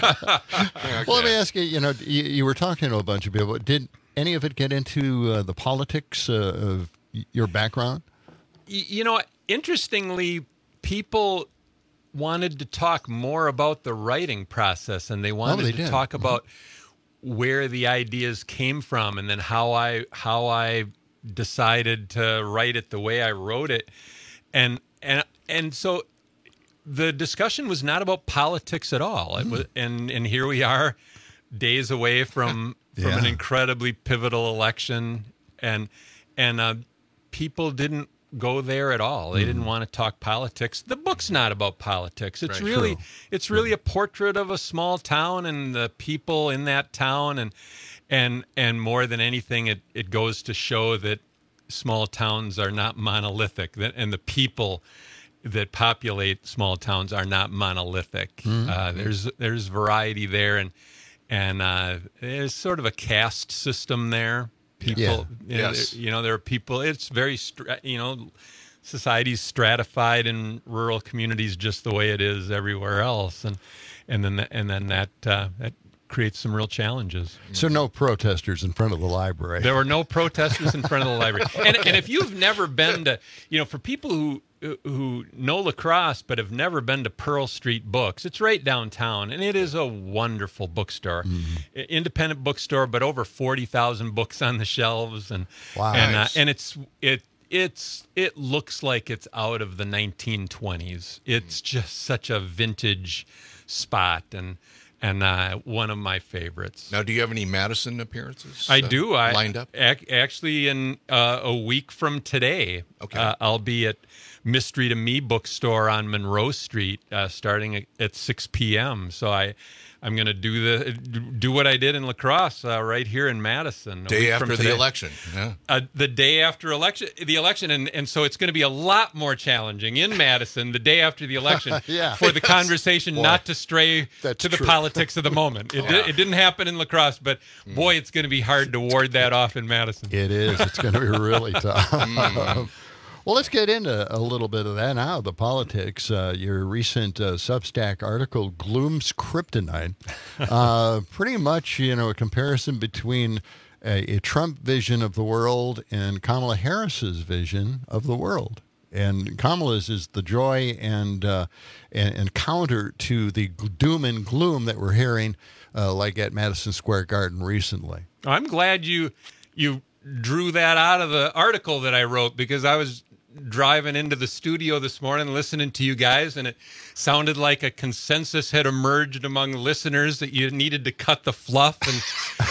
okay. Well, let me ask you. You know, you, you were talking to a bunch of people. Did any of it get into uh, the politics uh, of your background? You know, interestingly, people wanted to talk more about the writing process, and they wanted oh, they to did. talk about mm-hmm. where the ideas came from, and then how I how I decided to write it the way I wrote it, and and and so the discussion was not about politics at all. Mm. It was, and and here we are, days away from from yeah. an incredibly pivotal election, and and uh, people didn't go there at all. They mm. didn't want to talk politics. The book's not about politics. It's right. really True. it's really a portrait of a small town and the people in that town, and and and more than anything, it, it goes to show that small towns are not monolithic, that, and the people that populate small towns are not monolithic. Mm. Uh, there's there's variety there, and and uh, there's sort of a caste system there. People, yeah. you, know, yes. you know, there are people. It's very, you know, society's stratified in rural communities just the way it is everywhere else, and and then and then that uh, that creates some real challenges. So no protesters in front of the library. There were no protesters in front of the library, and and if you've never been to, you know, for people who who know La Crosse but have never been to Pearl Street Books, it's right downtown, and it is a wonderful bookstore, mm-hmm. independent bookstore, but over forty thousand books on the shelves, and wow. and nice. uh, and it's it it's it looks like it's out of the nineteen twenties. It's just such a vintage spot, and and uh, one of my favorites. Now, do you have any Madison appearances? I uh, do. I lined up. Ac- actually, in uh, a week from today, okay, uh, I'll be at Mystery to Me bookstore on Monroe Street, uh, starting at, at six p.m. So I, I'm going to do the do what I did in La Crosse uh, right here in Madison. Day after the election. Yeah. Uh, the day after election, the election, and, and so it's going to be a lot more challenging in Madison the day after the election yeah. for the yes. conversation Boy, not to stray that's to the true. politics of the moment. It, Yeah. di- it didn't happen in La Crosse, but boy, it's going to be hard to ward that off in Madison. It is. It's going to be really tough. Mm. Well, let's get into a little bit of that now, the politics. Uh, your recent uh, Substack article, Gloom's Kryptonite, uh, pretty much, you know, a comparison between a, a Trump vision of the world and Kamala Harris's vision of the world. And Kamala's is the joy and, uh, and, and counter to the doom and gloom that we're hearing, uh, like at Madison Square Garden recently. I'm glad you you drew that out of the article that I wrote, because I was driving into the studio this morning listening to you guys, and it sounded like a consensus had emerged among listeners that you needed to cut the fluff, and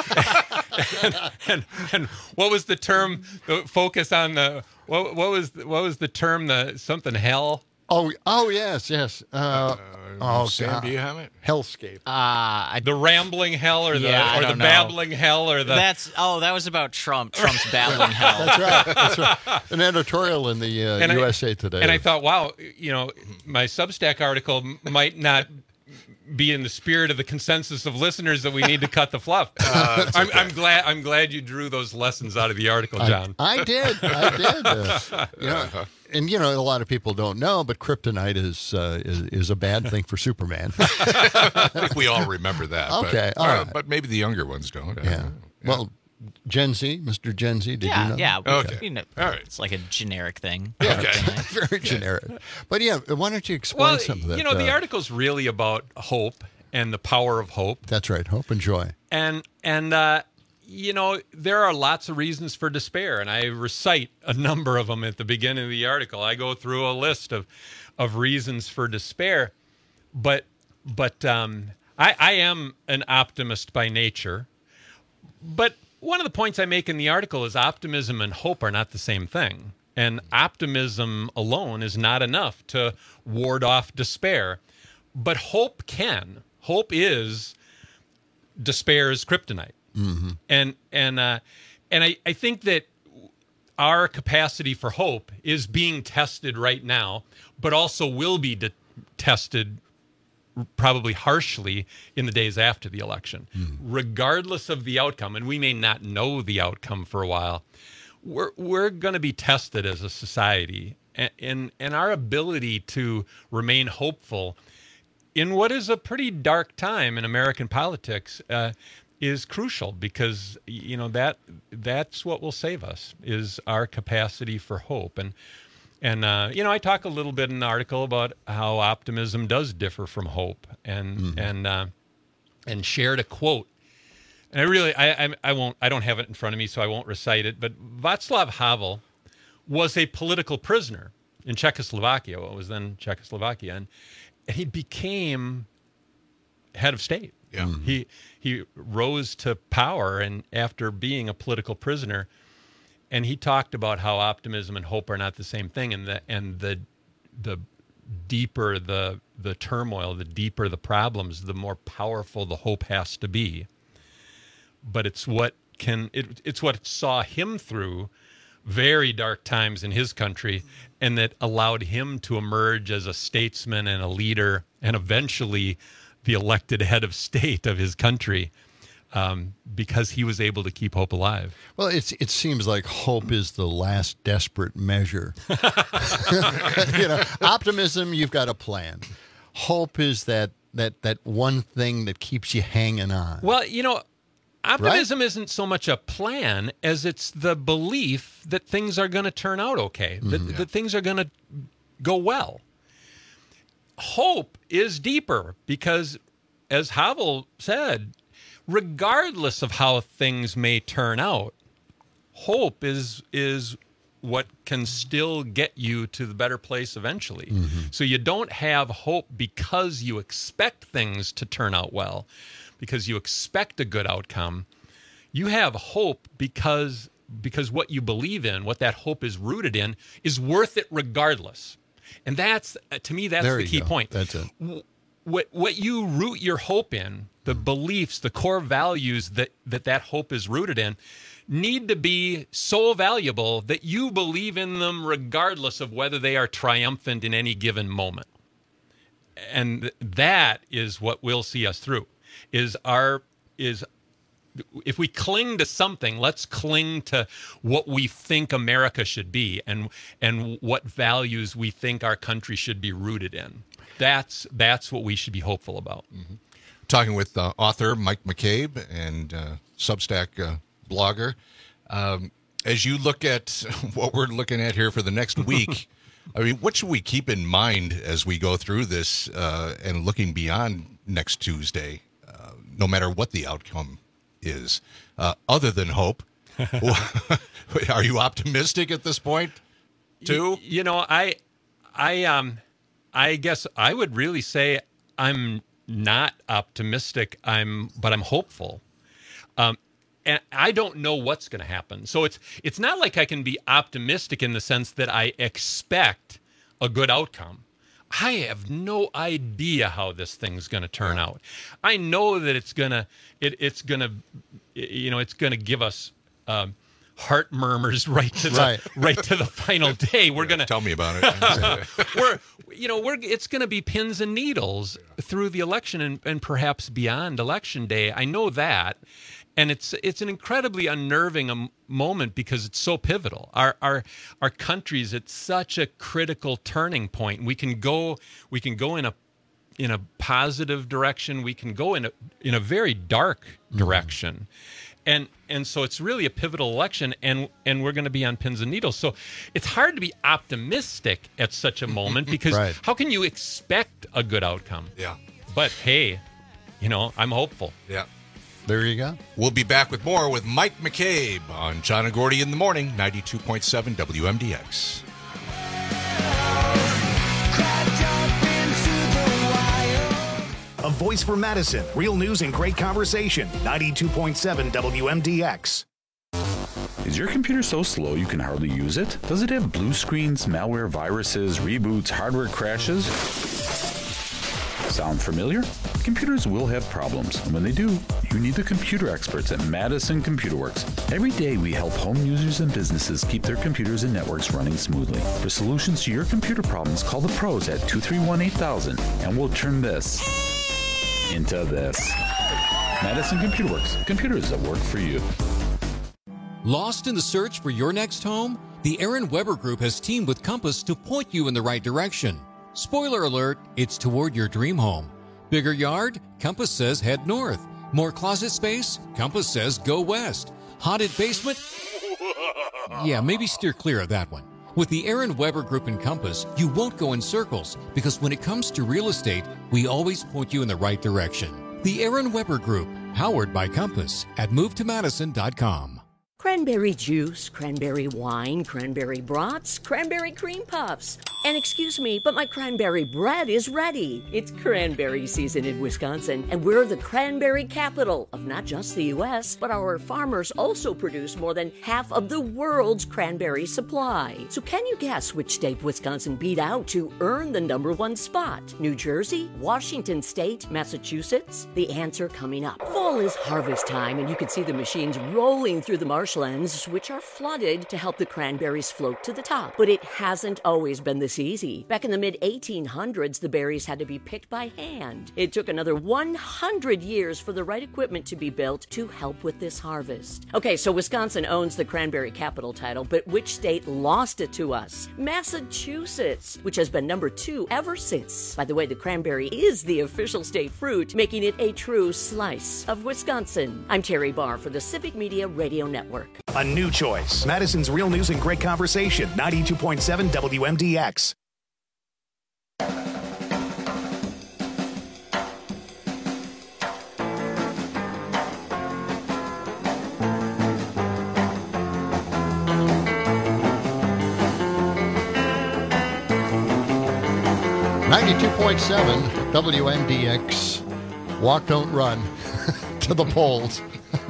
and and, and, and what was the term, the focus on the what what was what was the term, the something hell? Oh, oh yes, yes. Uh, oh, Sam, God. do you have it? Hellscape. Uh, I, The rambling hell, or the Yeah, I or the don't know. babbling hell, or the that's oh, that was about Trump. Trump's babbling hell. That's right. That's right. An editorial in the uh, And I- U S A Today. And I thought, wow, you know, my Substack article m- might not be in the spirit of the consensus of listeners that we need to cut the fluff. Uh, I'm, I'm glad. I'm glad you drew those lessons out of the article, John. I, I did. I did. Uh, you know, and you know, a lot of people don't know, but kryptonite is uh, is, is a bad thing for Superman. I think we all remember that. Okay, but, all uh, right. but maybe the younger ones don't. I Yeah. don't know. Well, Gen Z, Mister Gen Z, did yeah, you know? yeah. that? we- You know, All right. It's like a generic thing. Okay. Very generic. But yeah, why don't you explain Well, some of that? you know, the uh, article's really about hope and the power of hope. That's right. Hope and joy. And and uh, you know, there are lots of reasons for despair, and I recite a number of them at the beginning of the article. I go through a list of of reasons for despair, but but um, I, I am an optimist by nature. But one of the points I make in the article is optimism and hope are not the same thing. And optimism alone is not enough to ward off despair. But hope can. Hope is despair's kryptonite. Mm-hmm. And and uh, and I, I think that our capacity for hope is being tested right now, but also will be de- tested probably harshly in the days after the election. Mm. Regardless of the outcome, and we may not know the outcome for a while, we're we're going to be tested as a society, and, and and our ability to remain hopeful in what is a pretty dark time in American politics uh, is crucial, because you know that that's what will save us, is our capacity for hope. And and uh, you know I talk a little bit in the article about how optimism does differ from hope, and Mm-hmm. and uh, and shared a quote. And I really I, I I won't I don't have it in front of me, so I won't recite it. But Václav Havel was a political prisoner in Czechoslovakia, what was then Czechoslovakia, and, and he became head of state. Yeah. Mm-hmm. He he rose to power, and after being a political prisoner, and he talked about how optimism and hope are not the same thing, and the and the the deeper the the turmoil, the deeper the problems, the more powerful the hope has to be. But it's what can it, it's what saw him through very dark times in his country, and that allowed him to emerge as a statesman and a leader, and eventually the elected head of state of his country, um, because he was able to keep hope alive. Well, it's it seems like hope is the last desperate measure. You know, optimism, you've got a plan. Hope is that that that one thing that keeps you hanging on. Well, you know, optimism right? isn't so much a plan as it's the belief that things are going to turn out okay, that, Mm-hmm. that things are going to go well. Hope is deeper because, as Havel said, regardless of how things may turn out, hope is is what can still get you to the better place eventually. Mm-hmm. So you don't have hope because you expect things to turn out well, because you expect a good outcome. You have hope because because what you believe in, what that hope is rooted in, is worth it regardless. And that's, to me, that's There the you key go. point. That's it. What what you root your hope in, the beliefs, the core values that that, that hope is rooted in, need to be so valuable that you believe in them regardless of whether they are triumphant in any given moment. And that is what will see us through. Is our is if we cling to something, let's cling to what we think America should be, and and what values we think our country should be rooted in. That's that's what we should be hopeful about. Mm-hmm. Talking with uh, author Mike McCabe and uh, Substack uh, blogger. Um, as you look at what we're looking at here for the next week, I mean, what should we keep in mind as we go through this uh, and looking beyond next Tuesday, uh, no matter what the outcome is, uh, other than hope? Are you optimistic at this point, too? You, you know, I, I, um, I guess I would really say I'm not optimistic. I'm, but I'm hopeful. Um, and I don't know what's going to happen. So it's it's not like I can be optimistic in the sense that I expect a good outcome. I have no idea how this thing's going to turn out. I know that it's gonna it, it's gonna you know it's gonna give us um, heart murmurs right to the Right. right to the final day. We're gonna Tell me about it. we're you know we're it's going to be pins and needles through the election and, and perhaps beyond election day. I know that. And it's it's an incredibly unnerving um, moment because it's so pivotal. Our our our country's at such a critical turning point. We can go we can go in a in a positive direction. We can go in a in a very dark direction, mm. and and so it's really a pivotal election. And and we're going to be on pins and needles. So it's hard to be optimistic at such a moment because Right. how can you expect a good outcome? Yeah. But hey, you know I'm hopeful. Yeah. There you go. We'll be back with more with Mike McCabe on John and Gordy in the Morning, ninety-two point seven W M D X. A voice for Madison. Real news and great conversation. ninety-two point seven W M D X. Is your computer so slow you can hardly use it? Does it have blue screens, malware, viruses, reboots, hardware crashes? Sound familiar? Computers will have problems, and when they do, you need the computer experts at Madison Computer Works. Every day we help home users and businesses keep their computers and networks running smoothly. For solutions to your computer problems, call the pros at two three one, eight thousand, and we'll turn this into this. Madison Computer Works. Computers that work for you. Lost in the search for your next home? The Aaron Weber Group has teamed with Compass to point you in the right direction. Spoiler alert, it's toward your dream home. Bigger yard? Compass says head north. More closet space? Compass says go west. Haunted basement? Yeah, maybe steer clear of that one. With the Aaron Weber Group and Compass, you won't go in circles because when it comes to real estate, we always point you in the right direction. The Aaron Weber Group, powered by Compass at move to madison dot com. Cranberry juice, cranberry wine, cranberry brats, cranberry cream puffs. And excuse me, but my cranberry bread is ready. It's cranberry season in Wisconsin, and we're the cranberry capital of not just the U S, but our farmers also produce more than half of the world's cranberry supply. So can you guess which state Wisconsin beat out to earn the number one spot? New Jersey? Washington State? Massachusetts? The answer coming up. Fall is harvest time, and you can see the machines rolling through the marshlands, which are flooded to help the cranberries float to the top. But it hasn't always been this easy. Back in the mid eighteen hundreds, the berries had to be picked by hand. It took another one hundred years for the right equipment to be built to help with this harvest. Okay, so Wisconsin owns the cranberry capital title, but which state lost it to us? Massachusetts, which has been number two ever since. By the way, the cranberry is the official state fruit, making it a true slice of Wisconsin. I'm Terry Barr for the Civic Media Radio Network. A new choice. Madison's Real News and Great Conversation, ninety-two point seven W M D X. ninety-two point seven W M D X. Walk, don't run to the polls.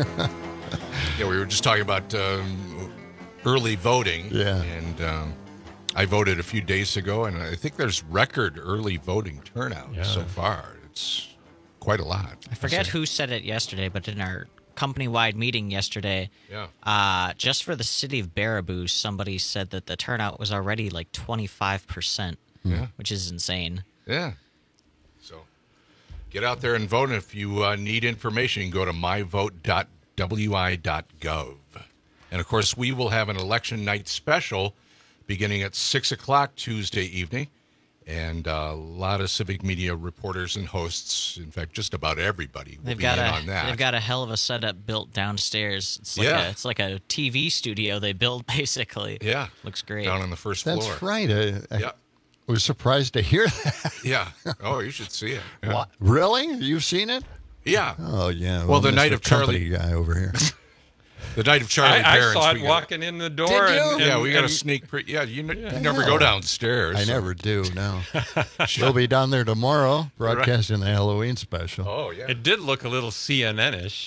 Yeah, we were just talking about um, early voting. Yeah. And um, I voted a few days ago, and I think there's record early voting turnout Yeah. so far. It's quite a lot. I forget who said it yesterday, but in our company-wide meeting yesterday, Yeah. uh, just for the city of Baraboo, somebody said that the turnout was already like twenty-five percent, Yeah. which is insane. Yeah. So get out there and vote. And if you uh, need information, you can go to my vote dot w i dot gov. And, of course, we will have an election night special beginning at six o'clock Tuesday evening. And uh, a lot of Civic Media reporters and hosts, in fact, just about everybody will They've be got in a on that. they've got a hell of a setup built downstairs. It's like Yeah. a, it's like a T V studio they built basically. Yeah. Looks great. Down on the first That's floor. right. I, I Yeah. was surprised to hear that. Yeah. Oh, you should see it. Yeah. What? Really? You've seen it? Yeah. Oh, yeah. Well, the Mister night of Charlie- Company guy over here. The night of Charlie I, I Barron's. saw it we got- walking in the door. Did you? And, and, Yeah, we got a and- sneak pre- Yeah, you, n- Yeah. you never go downstairs. I so- never do, no. We'll be down there tomorrow broadcasting the Halloween special. Oh, yeah. It did look a little C N N-ish.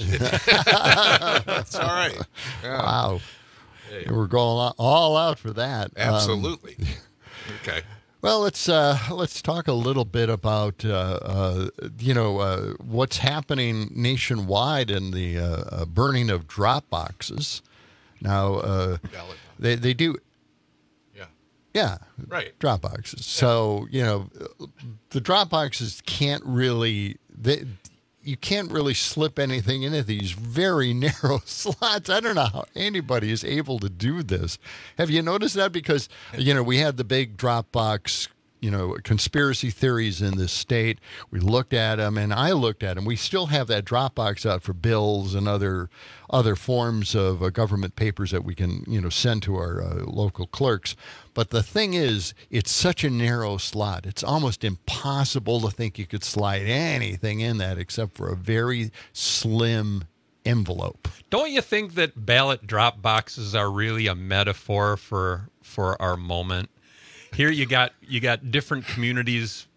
That's all right. Yeah. Wow. Hey. We're going all- all out for that. Um, Absolutely. okay. Well, let's uh, let's talk a little bit about uh, uh, you know uh, what's happening nationwide in the uh, uh, burning of drop boxes. Now, uh, they they do, Yeah. yeah, Right. drop boxes. So you know, the drop boxes can't really they. You can't really slip anything into these very narrow slots. I don't know how anybody is able to do this. Have you noticed that? Because, you know, we had the big Dropbox, you know, conspiracy theories in this state. We looked at them, and I looked at them. We still have that Dropbox out for bills and other other forms of uh, government papers that we can, you know, send to our uh, local clerks. But the thing is, it's such a narrow slot. It's almost impossible to think you could slide anything in that except for a very slim envelope. Don't you think that ballot drop boxes are really a metaphor for for our moment? Here you got you got different communities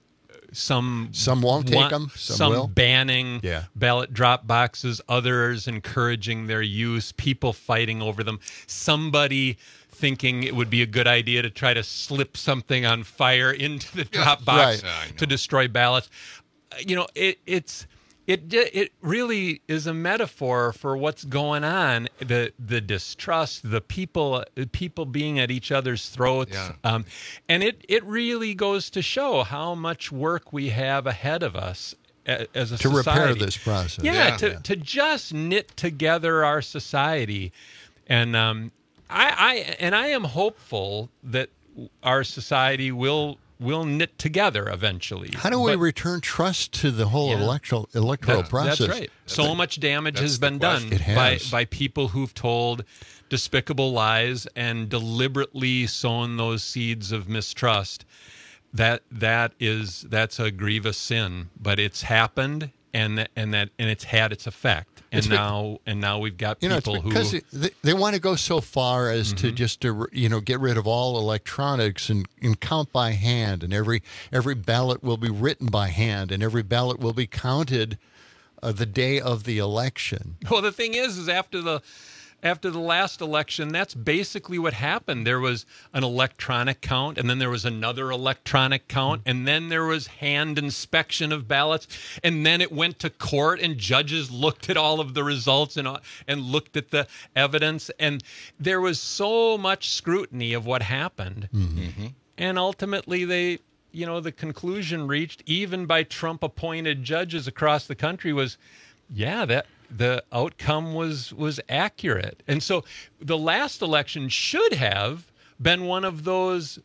some some won't take want, them, some, some will. banning yeah. ballot drop boxes, others encouraging their use, people fighting over them, somebody thinking it would be a good idea to try to slip something on fire into the drop box right. to destroy ballots. You know, it, it's it it really is a metaphor for what's going on. The the distrust, the people people being at each other's throats, Yeah. um, and it it really goes to show how much work we have ahead of us a- as a to society. repair this process. Yeah, Yeah. to Yeah. to just knit together our society, and um, I, I and I am hopeful that our society will will knit together eventually. How do we But- return trust to the whole Yeah. electoral electoral That- process? That's right. So much damage That's has the been question. done It by has. by people who've told despicable lies and deliberately sown those seeds of mistrust. That that is that's a grievous sin, but it's happened, and that, and that and it's had its effect. And It's be- now and now we've got You know, people it's who because they, they want to go so far as to just to you know get rid of all electronics and, and count by hand, and every every ballot will be written by hand, and every ballot will be counted uh, the day of the election. Well, the thing is, is after the after the last election, that's basically what happened. There was an electronic count, and then there was another electronic count, and then there was hand inspection of ballots, and then it went to court, and judges looked at all of the results and and looked at the evidence, and there was so much scrutiny of what happened, Mm-hmm. and ultimately they. You know, the conclusion reached, even by Trump-appointed judges across the country, was, yeah, that the outcome was was accurate. And so the last election should have been one of those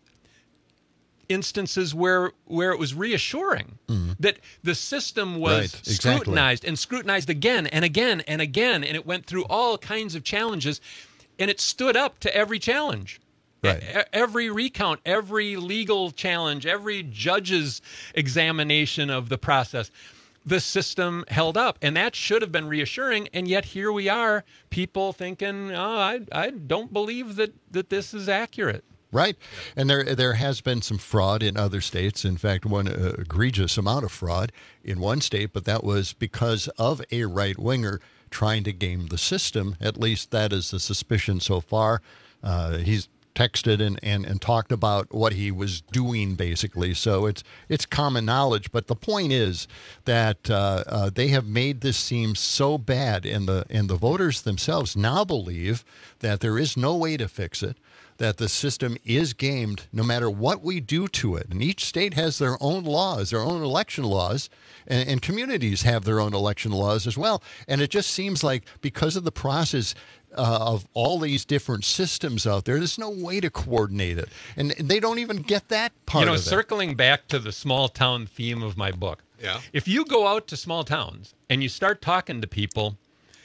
instances where where it was reassuring Mhm. that the system was Right, exactly. scrutinized and scrutinized again and again and again, and it went through all kinds of challenges, and it stood up to every challenge. Right. E- Every recount, every legal challenge, every judge's examination of the process, the system held up, and that should have been reassuring. And yet here we are, people thinking, "Oh, I, I don't believe that that this is accurate." Right, and there there has been some fraud in other states. In fact, one uh, egregious amount of fraud in one state, but that was because of a right winger trying to game the system. At least that is the suspicion so far. Uh, he's texted and, and, and talked about what he was doing, basically. So it's it's common knowledge. But the point is that uh, uh, they have made this seem so bad, and the and the voters themselves now believe that there is no way to fix it, that the system is gamed no matter what we do to it. And each state has their own laws, their own election laws, and, and communities have their own election laws as well. And it just seems like because of the process uh, of all these different systems out there, there's no way to coordinate it. And they don't even get that part You know, of it. circling back to the small town theme of my book. Yeah. If you go out to small towns and you start talking to people,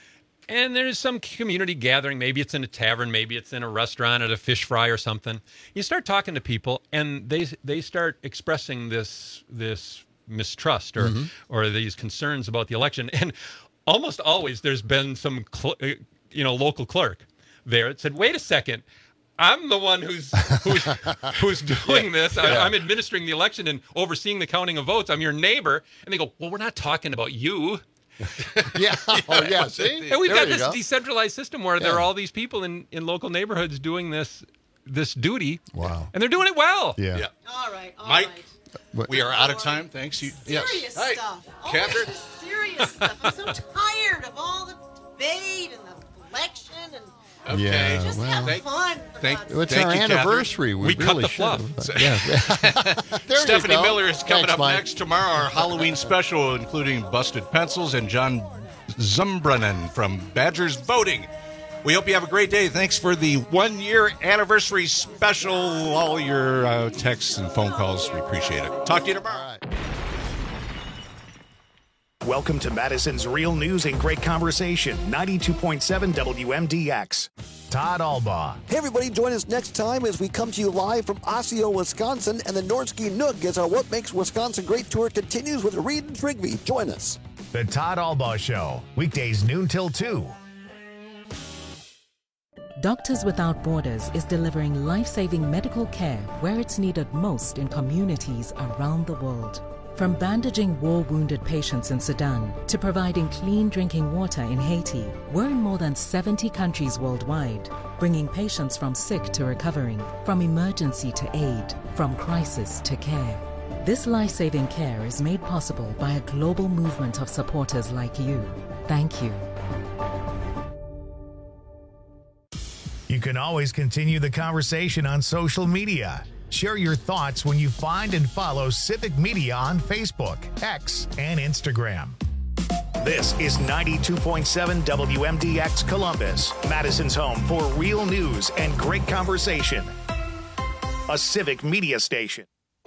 and there's some community gathering, maybe it's in a tavern, maybe it's in a restaurant at a fish fry or something. You start talking to people, and they they start expressing this this mistrust or Mhm. or these concerns about the election, and almost always there's been some cl- uh, you know local clerk there that said, "Wait a second, I'm the one who's who's who's doing this. I, Yeah. I'm administering the election and overseeing the counting of votes. I'm your neighbor," and they go, "Well, we're not talking about you." yeah. Oh, yeah. See? And we've There got you this go. decentralized system where there Yeah. are all these people in, in local neighborhoods doing this this duty. Wow. And they're doing it well. Yeah. Yeah. All right, all Mike, What- we are out of time. Thanks. You, Serious yes. Hey, stuff. Oh, Catherine. this is serious stuff. I'm so tired of all the debate and the election and Okay. Yeah, just well, have Thank- fun. Thank, Well, it's thank our you, Catherine. anniversary. We, We cut really the should fluff. have. Yeah. There you Stephanie go. Miller is coming Thanks, up Mike. next tomorrow. Our Halloween special, including Busted Pencils and John Zumbrunnen from Badgers Voting. We hope you have a great day. Thanks for the one-year anniversary special. All your uh, texts and phone calls, we appreciate it. Talk to you tomorrow. Welcome to Madison's Real News and Great Conversation, ninety-two point seven W M D X. Todd Albaugh. Hey, everybody, join us next time as we come to you live from Osseo, Wisconsin, and the Nordsky Nook as our What Makes Wisconsin Great tour continues with Reed and Trigby. Join us. The Todd Albaugh Show, weekdays noon till two. Doctors Without Borders is delivering life-saving medical care where it's needed most in communities around the world. From bandaging war-wounded patients in Sudan to providing clean drinking water in Haiti, we're in more than seventy countries worldwide, bringing patients from sick to recovering, from emergency to aid, from crisis to care. This life-saving care is made possible by a global movement of supporters like you. Thank you. You can always continue the conversation on social media. Share your thoughts when you find and follow Civic Media on Facebook, X, and Instagram. This is ninety-two point seven W M D X Columbus, Madison's home for real news and great conversation. A Civic Media station.